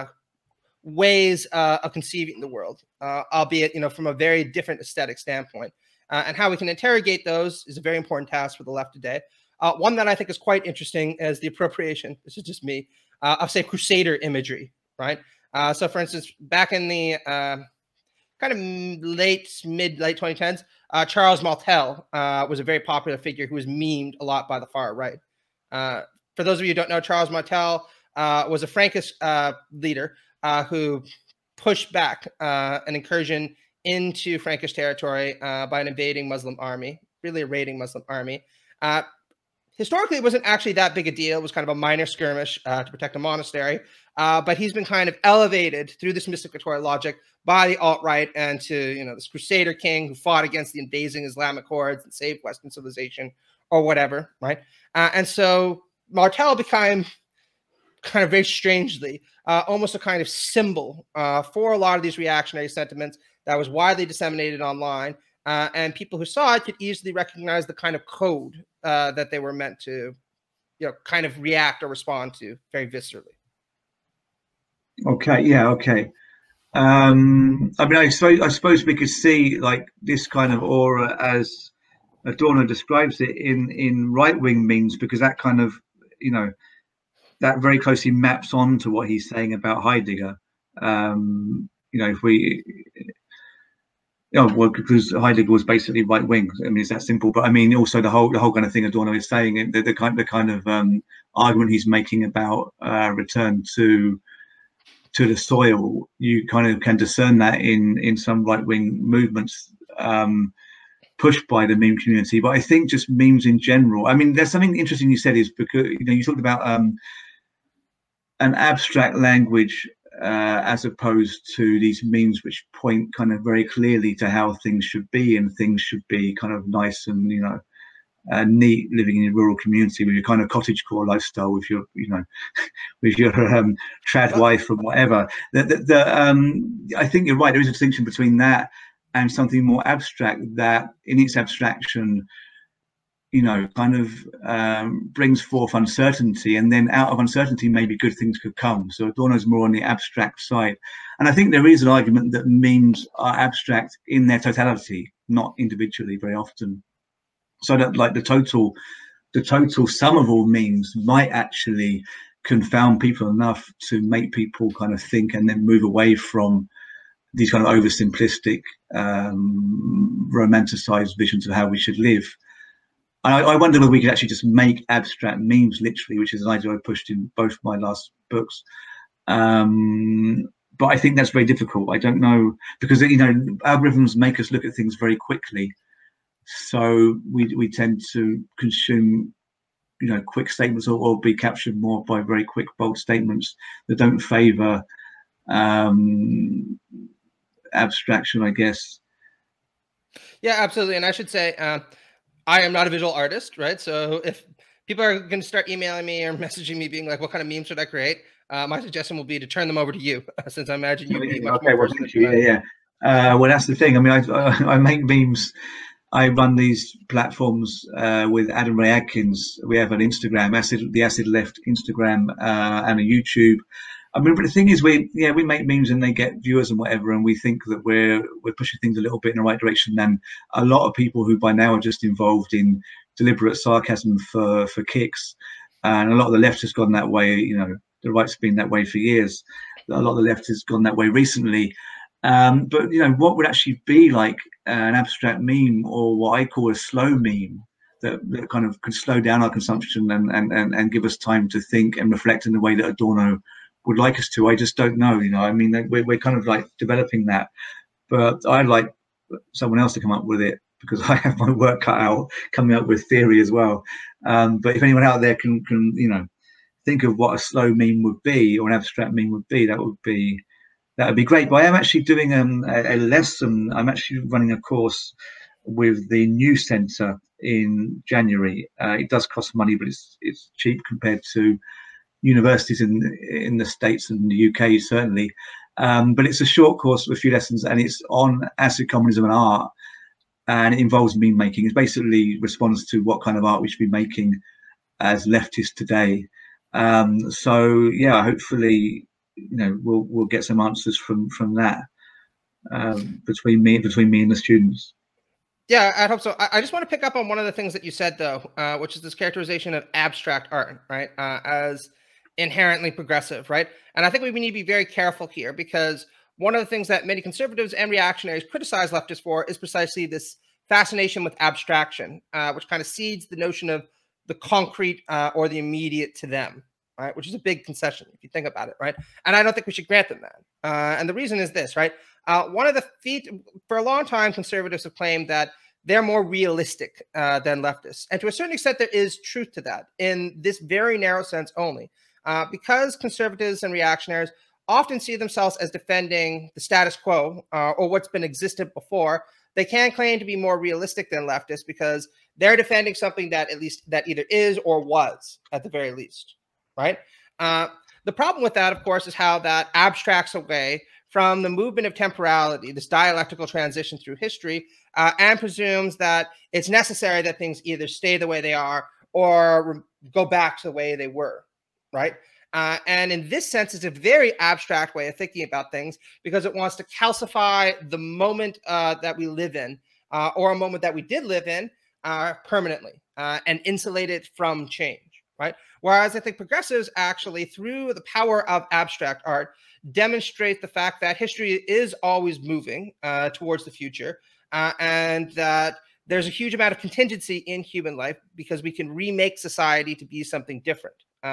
ways of conceiving the world, albeit, you know, from a very different aesthetic standpoint. And how we can interrogate those is a very important task for the left today. One that I think is quite interesting is the appropriation, this is just me, of, say, Crusader imagery, right? So, for instance, back in the kind of late 2010s, Charles Martel was a very popular figure who was memed a lot by the far right. For those of you who don't know, Charles Martel was a Frankish leader who pushed back an incursion into Frankish territory by an invading Muslim army, really a raiding Muslim army. Historically, it wasn't actually that big a deal. It was kind of a minor skirmish to protect a monastery. But he's been kind of elevated through this mystificatory logic by the alt-right and to, you know, this Crusader king who fought against the invading Islamic hordes and saved Western civilization or whatever, right? And so Martel became kind of very strangely almost a kind of symbol for a lot of these reactionary sentiments that was widely disseminated online. And people who saw it could easily recognize the kind of code that they were meant to, you know, kind of react or respond to very viscerally. Okay, yeah, okay. I mean, I suppose we could see like this kind of aura as Adorno describes it in right-wing memes, because that kind of, you know, that very closely maps on to what he's saying about Heidegger. You know, if we, you know, well, because Heidegger was basically right wing. I mean, it's that simple. But I mean, also the whole kind of thing Adorno is saying, the kind of argument he's making about return to the soil, you kind of can discern that in some right wing movements pushed by the meme community. But I think just memes in general. I mean, there's something interesting you said, is because, you know, you talked about an abstract language as opposed to these memes which point kind of very clearly to how things should be, and things should be kind of nice and, you know, neat, living in a rural community with your kind of cottagecore lifestyle, with your, you know, with your trad wife or whatever. I think you're right. There is a distinction between that and something more abstract that, in its abstraction, you know, kind of brings forth uncertainty, and then out of uncertainty maybe good things could come. So Adorno's more on the abstract side, and I think there is an argument that memes are abstract in their totality, not individually very often. So that, like, the total sum of all memes might actually confound people enough to make people kind of think and then move away from these kind of oversimplistic, romanticized visions of how we should live. I wonder whether we could actually just make abstract memes literally, which is an idea I pushed in both my last books. But I think that's very difficult. I don't know, because, you know, algorithms make us look at things very quickly. So we tend to consume, you know, quick statements, or be captured more by very quick, bold statements that don't favor abstraction, I guess. Yeah, absolutely. And I should say, I am not a visual artist, right? So if people are going to start emailing me or messaging me being like, what kind of memes should I create? My suggestion will be to turn them over to you, since I imagine you'd be much more versed. Yeah. Well, that's the thing. I mean, I make memes. I run these platforms with Adam Ray Adkins. We have an Instagram, the Acid Left Instagram, and a YouTube. I mean, but the thing is, we make memes and they get viewers and whatever, and we think that we're pushing things a little bit in the right direction. And a lot of people who by now are just involved in deliberate sarcasm for kicks, and a lot of the left has gone that way. You know, the right's been that way for years. A lot of the left has gone that way recently. But, you know, what would actually be like an abstract meme, or what I call a slow meme, that kind of could slow down our consumption and give us time to think and reflect in the way that Adorno would like us to. I just don't know. I mean, we're kind of like developing that, but I'd like someone else to come up with it, because I have my work cut out coming up with theory as well. But if anyone out there can think of what a slow meme would be, or an abstract meme would be, that would be great. But I am actually doing a lesson. I'm actually running a course with the New Centre in January. It does cost money, but it's cheap compared to universities in the States and the UK, certainly. But it's a short course with a few lessons, and it's on acid communism and art, and it involves meme making. It basically responds to what kind of art we should be making as leftists today. So yeah, hopefully, we'll get some answers from that between me and the students. Yeah, I hope so. I just want to pick up on one of the things that you said, though, which is this characterization of abstract art, right, as inherently progressive, right? And I think we need to be very careful here, because one of the things that many conservatives and reactionaries criticize leftists for is precisely this fascination with abstraction, which kind of seeds the notion of the concrete or the immediate to them, right? Which is a big concession if you think about it, right? And I don't think we should grant them that. And the reason is this, right? One of the for a long time, conservatives have claimed that they're more realistic than leftists. And to a certain extent, there is truth to that in this very narrow sense only. Because conservatives and reactionaries often see themselves as defending the status quo or what's been existed before, they can claim to be more realistic than leftists because they're defending something that either is or was at the very least, right? The problem with that, of course, is how that abstracts away from the movement of temporality, this dialectical transition through history, and presumes that it's necessary that things either stay the way they are or go back to the way they were, right? And in this sense, it's a very abstract way of thinking about things, because it wants to calcify the moment that we live in, or a moment that we did live in permanently, and insulate it from change, right? Whereas I think progressives actually, through the power of abstract art, demonstrate the fact that history is always moving towards the future, and that there's a huge amount of contingency in human life because we can remake society to be something different,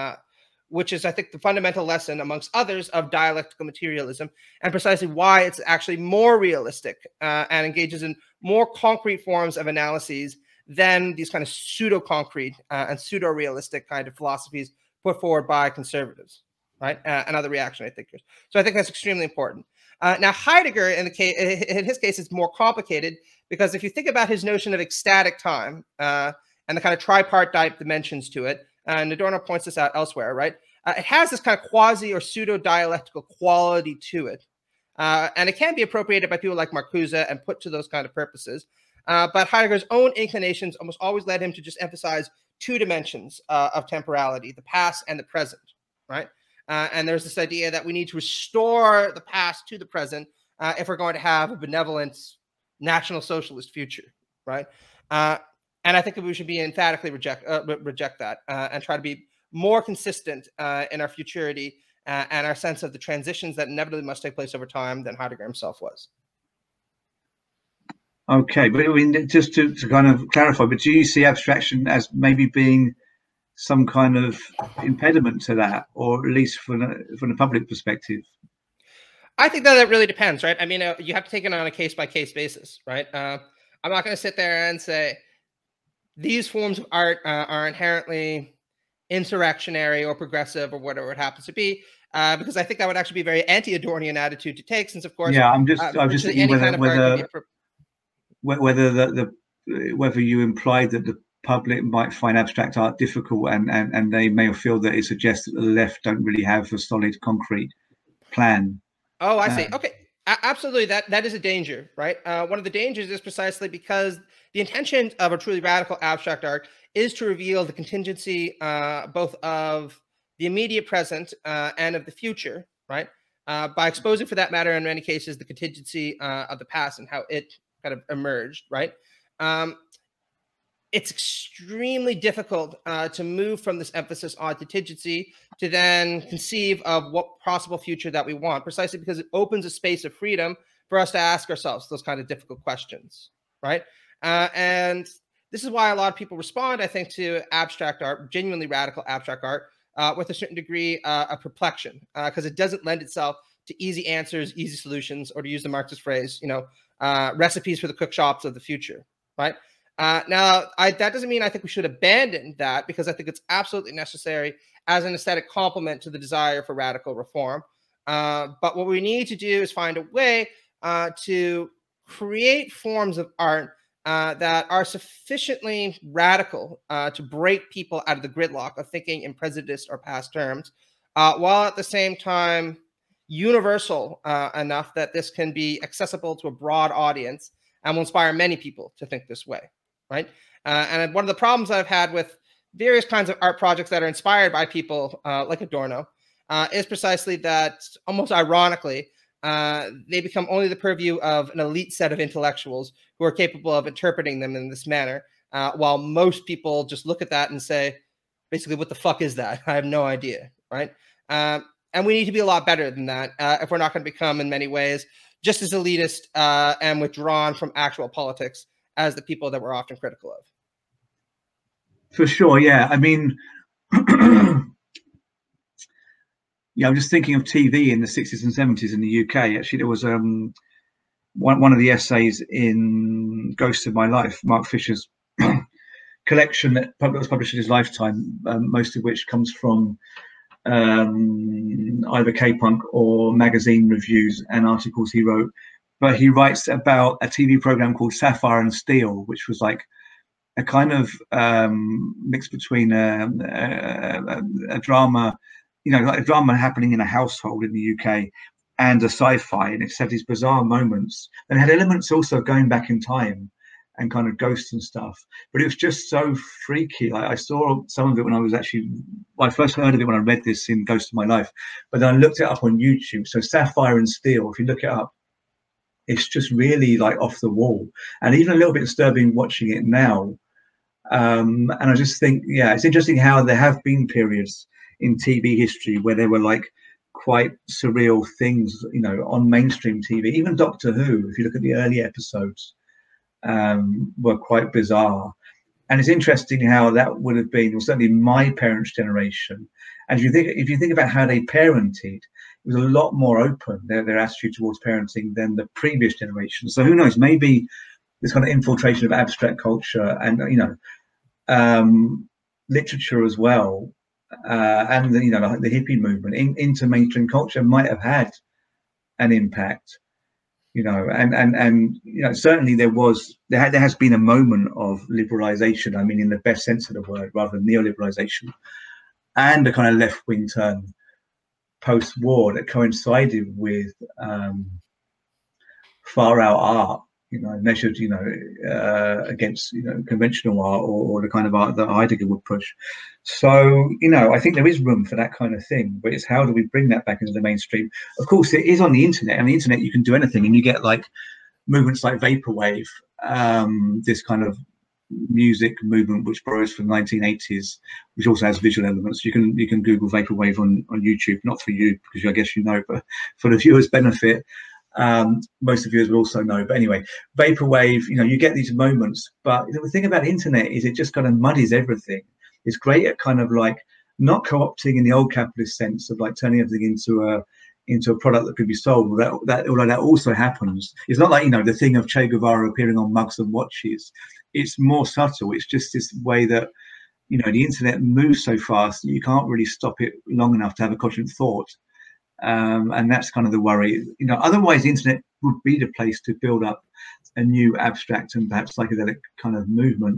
which is, I think, the fundamental lesson, amongst others, of dialectical materialism, and precisely why it's actually more realistic and engages in more concrete forms of analyses than these kind of pseudo-concrete and pseudo-realistic kind of philosophies put forward by conservatives, right, and other reactionary thinkers. So I think that's extremely important. Now, Heidegger, in his case, is more complicated, because if you think about his notion of ecstatic time and the kind of tripartite dimensions to it, and Adorno points this out elsewhere, right? It has this kind of quasi or pseudo-dialectical quality to it. And it can be appropriated by people like Marcuse and put to those kind of purposes. But Heidegger's own inclinations almost always led him to just emphasize two dimensions of temporality, the past and the present, right? And there's this idea that we need to restore the past to the present if we're going to have a benevolent National Socialist future, right? And I think that we should be emphatically reject that and try to be more consistent in our futurity and our sense of the transitions that inevitably must take place over time than Heidegger himself was. Okay, but I mean, just to kind of clarify, but do you see abstraction as maybe being some kind of impediment to that, or at least from the public perspective? I think that really depends, right? I mean, you have to take it on a case-by-case basis, right? I'm not going to sit there and say these forms of art are inherently insurrectionary or progressive or whatever it happens to be, because I think that would actually be a very anti-Adornian attitude to take, since, of course, yeah, I'm just thinking whether you implied that the public might find abstract art difficult, and they may feel that it suggests that the left don't really have a solid, concrete plan. Oh, I see. Okay. Absolutely. That is a danger, right? One of the dangers is precisely because the intention of a truly radical abstract art is to reveal the contingency both of the immediate present and of the future, right? By exposing, for that matter, in many cases, the contingency of the past and how it kind of emerged, right? It's extremely difficult to move from this emphasis on contingency to then conceive of what possible future that we want, precisely because it opens a space of freedom for us to ask ourselves those kind of difficult questions, right? And this is why a lot of people respond, I think, to abstract art, genuinely radical abstract art, with a certain degree of perplexion, because it doesn't lend itself to easy answers, easy solutions, or to use the Marxist phrase, recipes for the cook shops of the future, right? Now, that doesn't mean I think we should abandon that, because I think it's absolutely necessary as an aesthetic complement to the desire for radical reform. But what we need to do is find a way to create forms of art that are sufficiently radical to break people out of the gridlock of thinking in prejudiced or past terms, while at the same time universal enough that this can be accessible to a broad audience and will inspire many people to think this way, right? And one of the problems I've had with various kinds of art projects that are inspired by people like Adorno is precisely that, almost ironically, they become only the purview of an elite set of intellectuals who are capable of interpreting them in this manner, while most people just look at that and say, basically, what the fuck is that? I have no idea, right? And we need to be a lot better than that if we're not going to become, in many ways, just as elitist and withdrawn from actual politics as the people that we're often critical of. For sure, yeah. I mean, yeah, I'm just thinking of TV in the 60s and 70s in the UK. Actually, there was one of the essays in Ghosts of My Life, Mark Fisher's collection that was published in his lifetime, most of which comes from either K-Punk or magazine reviews and articles he wrote. But he writes about a TV program called Sapphire and Steel, which was like a kind of mix between a drama, like a drama happening in a household in the UK, and a sci-fi, and it had these bizarre moments and had elements also going back in time and kind of ghosts and stuff. But it was just so freaky. I saw some of it when I first heard of it when I read this in Ghost of My Life, but then I looked it up on YouTube. So Sapphire and Steel, if you look it up, it's just really like off the wall, and even a little bit disturbing watching it now. And I just think, yeah, it's interesting how there have been periods in TV history where there were like quite surreal things, on mainstream TV. Even Doctor Who, if you look at the early episodes, were quite bizarre. And it's interesting how that would have been, well, certainly my parents' generation. And if you think about how they parented, it was a lot more open, their attitude towards parenting, than the previous generation. So who knows, maybe this kind of infiltration of abstract culture and literature as well, and the hippie movement into mainstream culture might have had an impact. And certainly there has been a moment of liberalization. I mean, in the best sense of the word, rather than neoliberalization, and a kind of left-wing turn post-war that coincided with far-out art, measured, against, conventional art or the kind of art that Heidegger would push. So, I think there is room for that kind of thing, but it's how do we bring that back into the mainstream? Of course, it is on the internet, and the internet you can do anything, and you get like movements like vaporwave, this kind of music movement which borrows from the 1980s, which also has visual elements. You can Google vaporwave on YouTube, not for you because I guess but for the viewers' benefit. Most of you will also know, but anyway, vaporwave, you get these moments, but the thing about the internet is it just kind of muddies everything. It's great at kind of like not co-opting in the old capitalist sense of like turning everything into a product that could be sold. Although that also happens. It's not like the thing of Che Guevara appearing on mugs and watches. It's more subtle. It's just this way that the internet moves so fast that you can't really stop it long enough to have a cogent thought. And that's kind of the worry. Otherwise the internet would be the place to build up a new abstract and perhaps psychedelic kind of movement.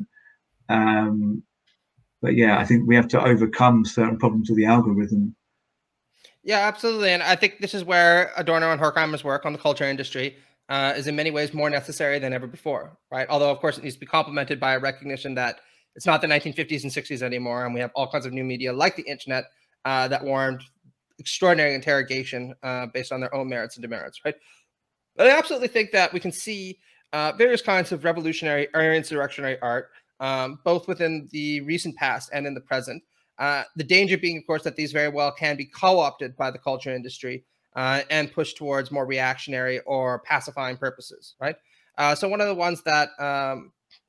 But yeah, I think we have to overcome certain problems with the algorithm. Yeah, absolutely. And I think this is where Adorno and Horkheimer's work on the culture industry is in many ways more necessary than ever before, right? Although, of course, it needs to be complemented by a recognition that it's not the 1950s and 60s anymore, and we have all kinds of new media like the internet that warrant extraordinary interrogation based on their own merits and demerits, right? But I absolutely think that we can see various kinds of revolutionary or insurrectionary art, both within the recent past and in the present. The danger being, of course, that these very well can be co-opted by the culture industry and pushed towards more reactionary or pacifying purposes, right? So one of the ones that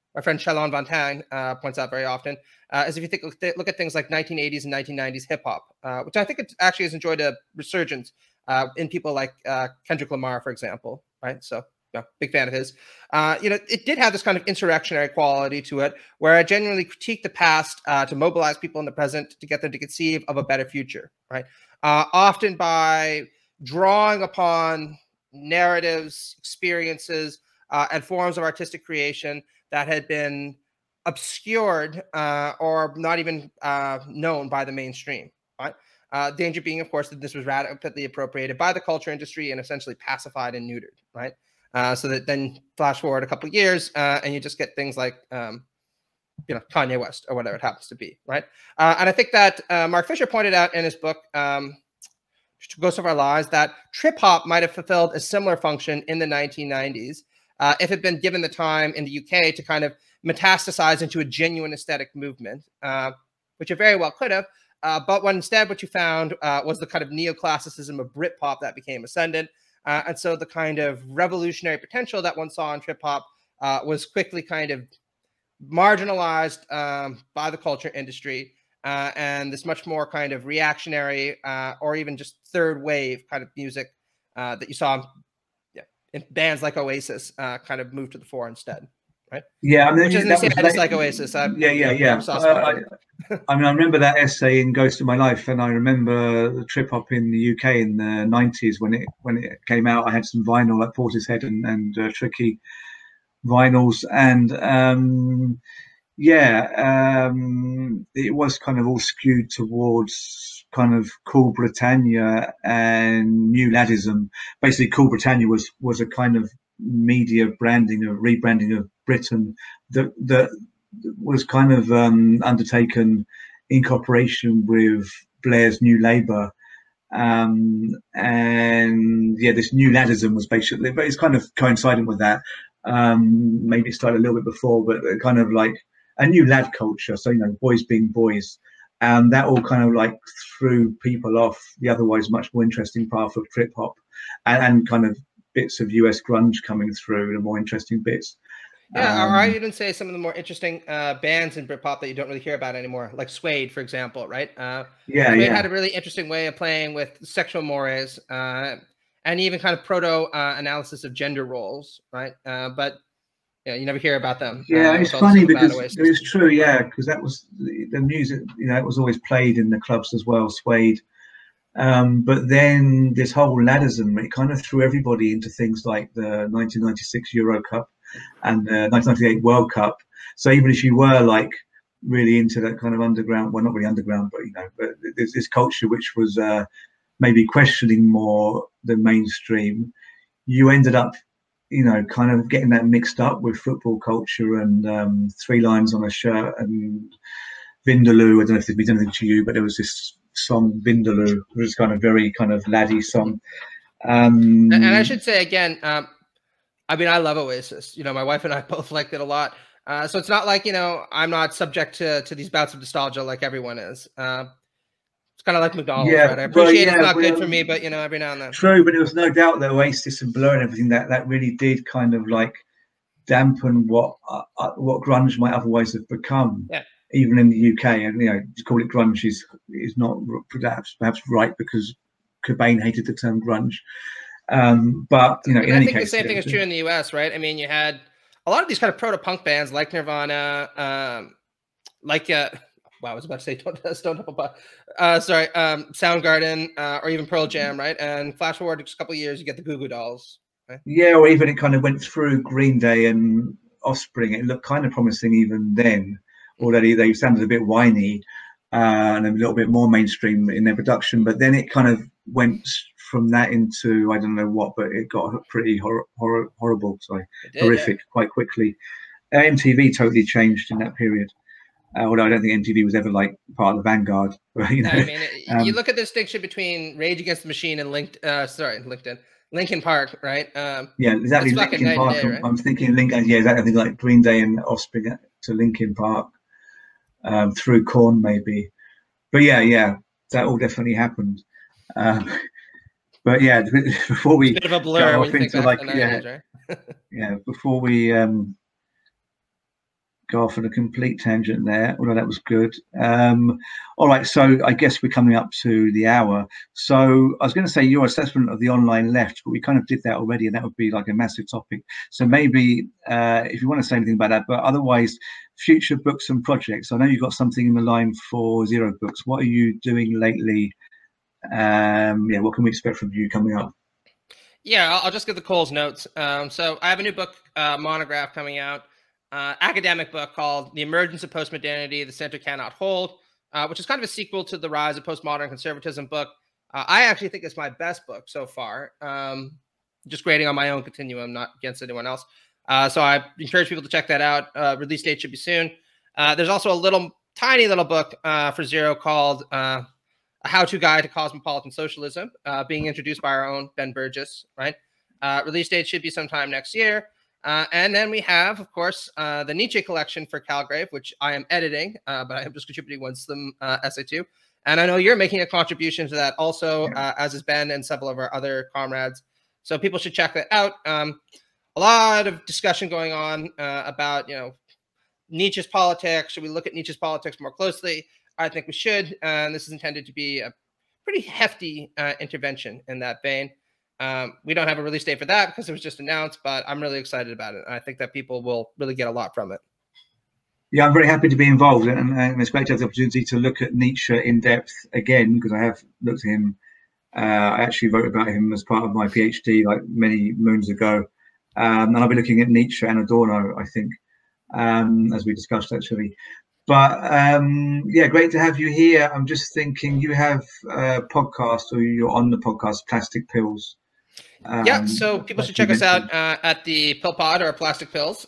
my friend Shalon Van Tang points out very often, is if you look at things like 1980s and 1990s hip hop, which I think it actually has enjoyed a resurgence in people like Kendrick Lamar, for example, right? So, yeah, big fan of his. It did have this kind of insurrectionary quality to it, where I genuinely critique the past to mobilize people in the present to get them to conceive of a better future, right? Often by drawing upon narratives, experiences, and forms of artistic creation that had been obscured or not even known by the mainstream, right? Danger being, of course, that this was rapidly appropriated by the culture industry and essentially pacified and neutered, right? So that then flash forward a couple of years and you just get things like, Kanye West or whatever it happens to be, right? And I think that Mark Fisher pointed out in his book, Ghosts of Our Lives, that trip hop might have fulfilled a similar function in the 1990s if it had been given the time in the UK to kind of metastasize into a genuine aesthetic movement, which it very well could have. But instead what you found was the kind of neoclassicism of Britpop that became ascendant. And so the kind of revolutionary potential that one saw in trip hop was quickly kind of marginalized by the culture industry. And this much more kind of reactionary or even just third wave kind of music that you saw in bands like Oasis kind of moved to the fore instead, right? Yeah, I mean, which isn't to say I dislike Oasis. I remember that essay in Ghost of My Life, and I remember the trip hop in the UK in the 90s when it came out. I had some vinyl like Portishead and Tricky vinyls, and it was kind of all skewed towards kind of Cool Britannia and New Laddism. Basically, Cool Britannia was a kind of media rebranding of Britain that was kind of undertaken in cooperation with Blair's New Labour. This New Laddism was basically, but it's kind of coinciding with that. Maybe it started a little bit before, but kind of like a new lad culture. So, boys being boys. And that all kind of like threw people off the otherwise much more interesting path of trip hop and kind of bits of US grunge coming through, the more interesting bits. Yeah, or I even say some of the more interesting bands in Britpop that you don't really hear about anymore, like Suede, for example, right? Suede had a really interesting way of playing with sexual mores and even kind of proto-analysis of gender roles, right? But you never hear about them. Yeah, it's funny because it's true, because that was the music, it was always played in the clubs as well, Suede. But then this whole Laddism, it kind of threw everybody into things like the 1996 Euro Cup and the 1998 World Cup. So even if you were like really into that kind of underground, well, not really underground, but but there's this culture which was maybe questioning more the mainstream, you ended up kind of getting that mixed up with football culture and three lines on a shirt and Vindaloo. I don't know if it means anything to you, but there was this song Vindaloo, which was kind of very kind of laddie song. And I should say again, I mean, I love Oasis. My wife and I both liked it a lot. So it's not like, I'm not subject to these bouts of nostalgia like everyone is. It's kind of like McDonald's, right? I appreciate it's not good for me, but every now and then. True, but there was no doubt that Oasis and Blur and everything that really did kind of like dampen what grunge might otherwise have become. Yeah. Even in the UK, and to call it grunge is not perhaps right because Cobain hated the term grunge. But in any case, the same thing is true in the US, right? I mean, you had a lot of these kind of proto-punk bands like Nirvana, I was about to say Stone Temple Soundgarden, or even Pearl Jam, right? And flash forward just a couple of years, you get the Goo Goo Dolls. Right? Yeah, or even it kind of went through Green Day and Offspring. It looked kind of promising even then, although they sounded a bit whiny and a little bit more mainstream in their production. But then it kind of went from that into I don't know what, but it got pretty horrible, horrific quite quickly. MTV totally changed in that period. Although I don't think MTV was ever like part of the vanguard. I mean, you look at the distinction between Rage Against the Machine and Linkin Park, right? Yeah, exactly. Linkin Park. Day, right? I'm thinking Linkin. Yeah, exactly. I think like Green Day and Offspring to Linkin Park through Korn maybe. But yeah, that all definitely happened. But yeah, before we it's a bit of a blur go off into like 90s, right? before we go off on a complete tangent there, although that was good. All right, so I guess we're coming up to the hour. So I was going to say your assessment of the online left, but we kind of did that already, and that would be like a massive topic. So maybe if you want to say anything about that, but otherwise, future books and projects. I know you've got something in the line for Zero Books. What are you doing lately? Yeah, what can we expect from you coming up? Yeah, I'll just give the Coles notes. So I have a new book monograph coming out, academic book called "The Emergence of Postmodernity: The Center Cannot Hold," which is kind of a sequel to the Rise of Postmodern Conservatism book. I actually think it's my best book so far. Just grading on my own continuum, not against anyone else. So I encourage people to check that out. Release date should be soon. There's also a tiny little book for Zero called "A How-To Guide to Cosmopolitan Socialism," being introduced by our own Ben Burgess, right? Release date should be sometime next year. And then we have, of course, the Nietzsche collection for Calgrave, which I am editing, but I am just contributing one slim essay to. And I know you're making a contribution to that also, as is Ben and several of our other comrades. So people should check that out. A lot of discussion going on about, Nietzsche's politics. Should we look at Nietzsche's politics more closely? I think we should. And this is intended to be a pretty hefty intervention in that vein. We don't have a release date for that because it was just announced, but I'm really excited about it. I think that people will really get a lot from it. Yeah, I'm very happy to be involved, and it's great to have the opportunity to look at Nietzsche in depth again, because I have looked at him. I actually wrote about him as part of my PhD like many moons ago, and I'll be looking at Nietzsche and Adorno, I think, as we discussed actually. But yeah, great to have you here. I'm just thinking you have a podcast, or you're on the podcast, Plastic Pills. Yeah, so people should check us out at the Pill Pod or Plastic Pills.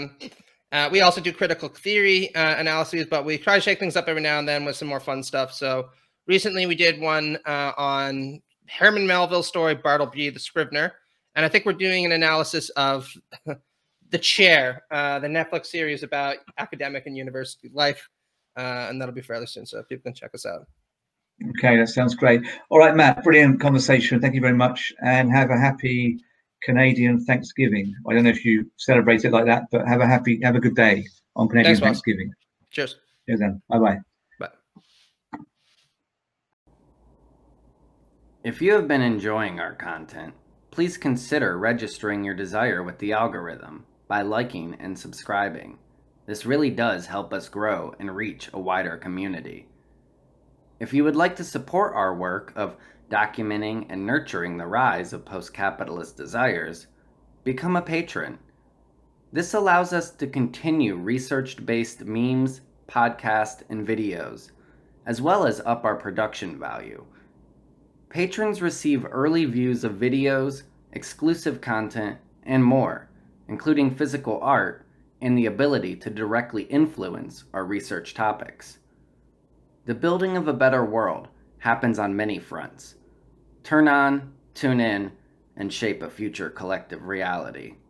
We also do critical theory analyses, but we try to shake things up every now and then with some more fun stuff. So recently we did one on Herman Melville's story, Bartleby the Scrivener. And I think we're doing an analysis of The Chair, the Netflix series about academic and university life. And that'll be fairly soon, so people can check us out. Okay, that sounds great. All right, Matt, brilliant conversation. Thank you very much, and have a happy Canadian Thanksgiving. I don't know if you celebrate it like that, but have a good day on Canadian Thanksgiving. Cheers. Cheers then. Bye-bye. Bye. If you have been enjoying our content, please consider registering your desire with the algorithm by liking and subscribing. This really does help us grow and reach a wider community. If you would like to support our work of documenting and nurturing the rise of post-capitalist desires, become a patron. This allows us to continue research-based memes, podcasts, and videos, as well as up our production value. Patrons receive early views of videos, exclusive content, and more, including physical art and the ability to directly influence our research topics. The building of a better world happens on many fronts. Turn on, tune in, and shape a future collective reality.